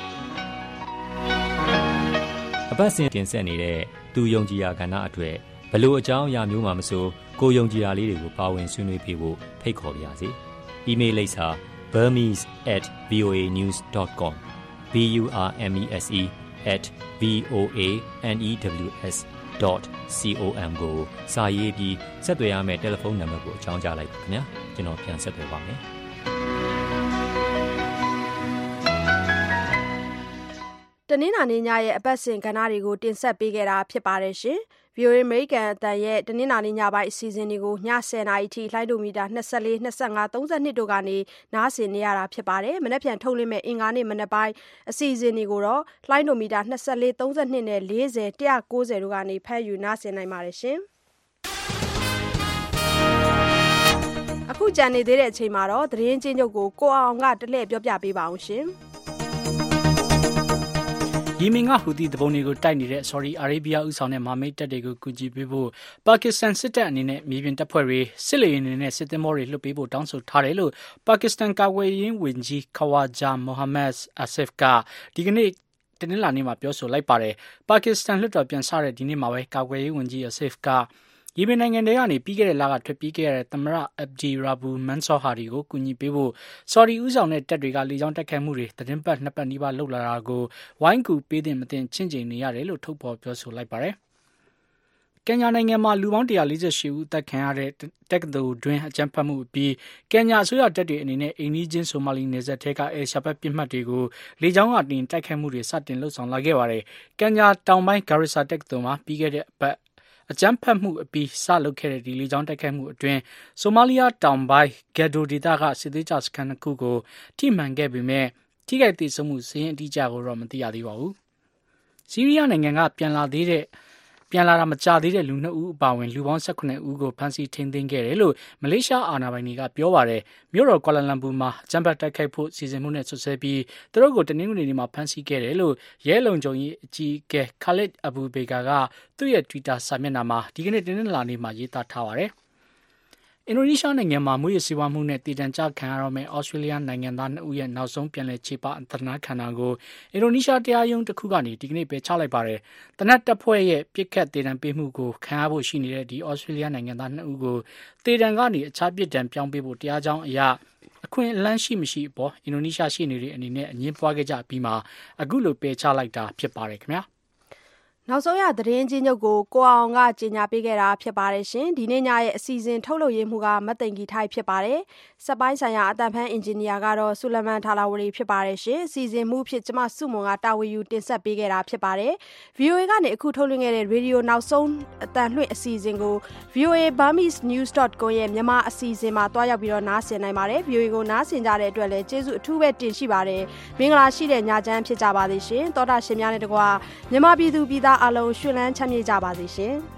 အပတ်စဉ်တင်ဆက်နေတဲ့သူယုံကြည်ရာကဏ္ဍအတွက်ဘလို့အကြောင်းအရာမျိုးမှမဆိုကိုယုံကြည်ရာလေးတွေကိုပါဝင်ဆွေးနွေးပေးဖို့ဖိတ်ခေါ်ပါရစေ။ email လိပ်စာ burmese@voanews.com burmese@voanews.com ကိုစာရေးပြီးဆက်သွယ်ရမယ့်တယ်လီဖုန်းနံပါတ်ကိုအကြောင်းကြားလိုက်ပါခင်ဗျာကျွန်တော်ပြန်ဆက်သွယ်ပါမယ်တနင်္လာနေ့ညရဲ့အပတ်စဉ်ကဏ္ဍတွေကိုတင်ဆက်ပေးခဲ့တာဖြစ်ပါတယ်ရှင်။ VOA American အတန်ရဲ့တနင်္လာနေ့ညပိုင်းအစီအစဉ်တွေကိုည10:00 နာရီထိလှိုင်းဒိုမီတာ24 25 32တို့ကနေနားဆင်နေရတာဖြစ်ပါတယ်။မနေ့ပြန်ထုတ်လွှင့်မဲ့အင်္ဂါနေ့မနေ့ပိုင်းအစီအစဉ်တွေကိုတော့လှိုင်းဒိုမီတာ24 32နဲ့40 190တို့ကနေဖမ်းယူနားဆင်နိုင်ပါတယ်ရှင်။အခုကြံနေသေးတဲ့အချိန်မှာတော့သတင်းချင်းချုပ်ကိုအောင်ကတလှည့်ပြောပြပေးပါအောင်ရှင်။ယီမင်ကဟူသီတပုံတွေကိုတိုက်နေတဲ့ Saudi Arabia ဥဆောင်တဲ့မဟာမိတ်တပ်တွေကိုကူညီပေးဖို့ပါကစ္စတန်စစ်တပ်အနေနဲ့မြေပြင်တပ်ဖွဲ့တွေစစ်လေယာဉ်တွေနဲ့စစ်သင်္ဘောတွေလွှတ်ပေးဖို့တောင်းဆိုထားတယ်လို့ပါကစ္စတန်ကာကွယ်ရေးဝန်ကြီး Khawaja Mohammad Asif ကဒီကနေ့တနင်္လာနေ့မှာပြောဆိုလိုက်ပါတယ်။ပါကစ္စတန်လွှတ်တော်ပြန်စတဲ့ဒီနေ့မှာပဲကာကွယ်ရေးဝန်ကြီး Asif ကယီမင်နိုင်ငံတွေကနေပြီးခဲ့တဲ့လကထွက်ပြေးခဲ့ရတဲ့သမ္မတ Abdi Rabu Mansur Hadi ကိုကူညီပေးဖို့ဆော်ဒီဦးဆောင်တဲ့တပ်တွေကလေကြောင်းတိုက်ခိုက်မှုတွေသတင်းပတ်2ပတ်နီးပါးလုပ်လာတာကိုဝိုင်းကူပေးတဲ့မတင်ချင့်ချိန်နေရတယ်လို့ထုတ်ဖော်ပြောဆိုလိုက်ပါတယ်။ကင်ညာနိုင်ငံမှာလူပေါင်း148ဦးအသက်ခံရတဲ့တက္ကသိုလ်တွင်းအကြမ်းဖက်မှုအပြီးကင်ညာအစိုးရတပ်တွေအနေနဲ့အိမ်နီးချင်းဆိုမာလီနယ်စပ်ထဲကEl Shabab ပြစ်မှတ်တွေကိုလေကြောင်းကတင်တိုက်ခိုက်မှုတွေစတင်လှုပ်ဆောင်လာခဲ့ပါတယ်။ကင်ညာတောင်ပိုင်း Garissa တက္ကသိုလ်မှာပြီးခဲ့တဲ့အပတ်အကြမ်းဖက်မှုအပြီးစလုပ်ခဲ့တဲ့ဒီလေကြောင်းတိုက်ခိုက်မှုအတွင်းဆိုမာလီယာတောင်ပိုင်းဂက်ဒိုဒေသကစစ်သေးကြစခန်းတစ်ခုကိုထိမှန်ခဲ့ပေမဲ့ထိခိုက်ဒေဆုံးမှုစရင်းအတိအကျကိုတော့မသိရသေးပါဘူး။ဆီးရီးယားနိုင်ငံကပြန်လာတာမကြသေးတဲ့လူ2ဦးအပါအဝင်လူပေါင်း18ဦးကိုဖမ်းဆီးထိန်းသိမ်းခဲ့တယ်လို့မလေးရှားအာဏာပိုင်တွေကပြောပါတယ်။မြို့တော်ကွာလာလမ်ပူမှာအကြမ်းဖက်တိုက်ခိုက်ဖို့စီစဉ်မှုနဲ့ဆွဆွဲပြီးသူတို့ကိုတနင်္ဂနွေနေ့မှာဖမ်းဆီးခဲ့တယ်လို့ရဲလုံခြုံရေးအကြီးအကဲ Khalid Abu Bakar ကသူ့ရဲ့ Twitter စာမျက်နှာမှာဒီကနေ့တနင်္လာနေ့မှာရေးသားထားပါတယ်။အင်ဒိုနီးရှားနိုင်ငံမှာမွေးရစီးပွားမှုနဲ့တည်တံ့ကြခံရတော့မဲ့ဩစတြေးလျနိုင်ငံသား2ဦးရဲ့နောက်ဆုံးပြန်လည်ခြေပအသနာခံတာကိုအင်ဒိုနီးရှားတရားရုံးတစ်ခုကနေဒီကနေ့ပယ်ချလိုက်ပါတယ်။တနက်တပ်ဖွဲ့ရဲ့ပြစ်ခတ်တည်တံ့ပေးမှုကိုခံရဖို့ရှိနေတဲ့ဒီဩစတြေးလျနိုင်ငံသား2ဦးကိုတည်တံ့ကနေအခြားပြစ်ဒဏ်ပြောင်းပေးဖို့တရားကြောင်းအရအခွင့်အလမ်းရှိမရှိအပေါ်အင်ဒိုနီးရှားရှေ့နေတွေအနေနဲ့အငင်းပွားခဲ့ကြပြီးမှအခုလိုပယ်ချလိုက်တာဖြစ်ပါတယ်ခင်ဗျာ။နောက်ဆုံးရသတင်းချင်းချုပ်ကိုအောင်ကကြေညာပေးခဲ့တာဖြစ်ပါတယ်ရှင်ဒီနေ့ညရဲ့အစီအစဉ်ထုတ်လုပ်ရေးမှုကမတ်သိန်ကြီးထိုက်ဖြစ်ပါတယ်စက်ပိုင်းဆိုင်ရာအတန်ဖန်အင်ဂျင်နီယာကတော့ဆူလမန်ထာလာဝရီဖြစ်ပါတယ်ရှင်အစီအစဉ်မှုဖြစ်ကျမစုမွန်ကတာဝန်ယူတင်ဆက်ပေးခဲ့တာဖြစ်ပါတယ် VOA ကနေအခုထုတ်လွှင့်ခဲ့တဲ့ရေဒီယိုနောက်ဆုံးအတန်လွှင့်အစီအစဉ်ကို VOA burmese.news.com ရဲ့မြန်မာအစီအစဉ်မှာတွားရောက်ပြီးတော့နားဆင်နိုင်ပါတယ် VOA ကိုနားဆင်ကြတဲ့အတွက်လည်းကျေးဇူးအထူးပဲတင်ရှိပါတယ်မင်္ဂလာရှိတဲ့ညချမ်းဖြစ်ကြပါစေရှင်သောတာရှင်များနဲ့တကွာမြန်မာပြည်သူပြည်သားအားလုံးရှင်လန်းချမ်းမြေ့ကြပါစေရှင်။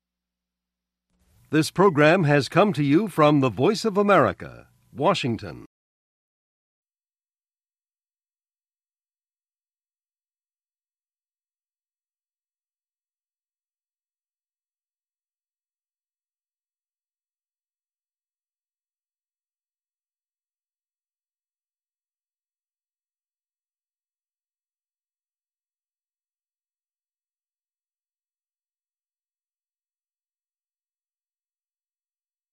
This program has come to you from the Voice of America, Washington.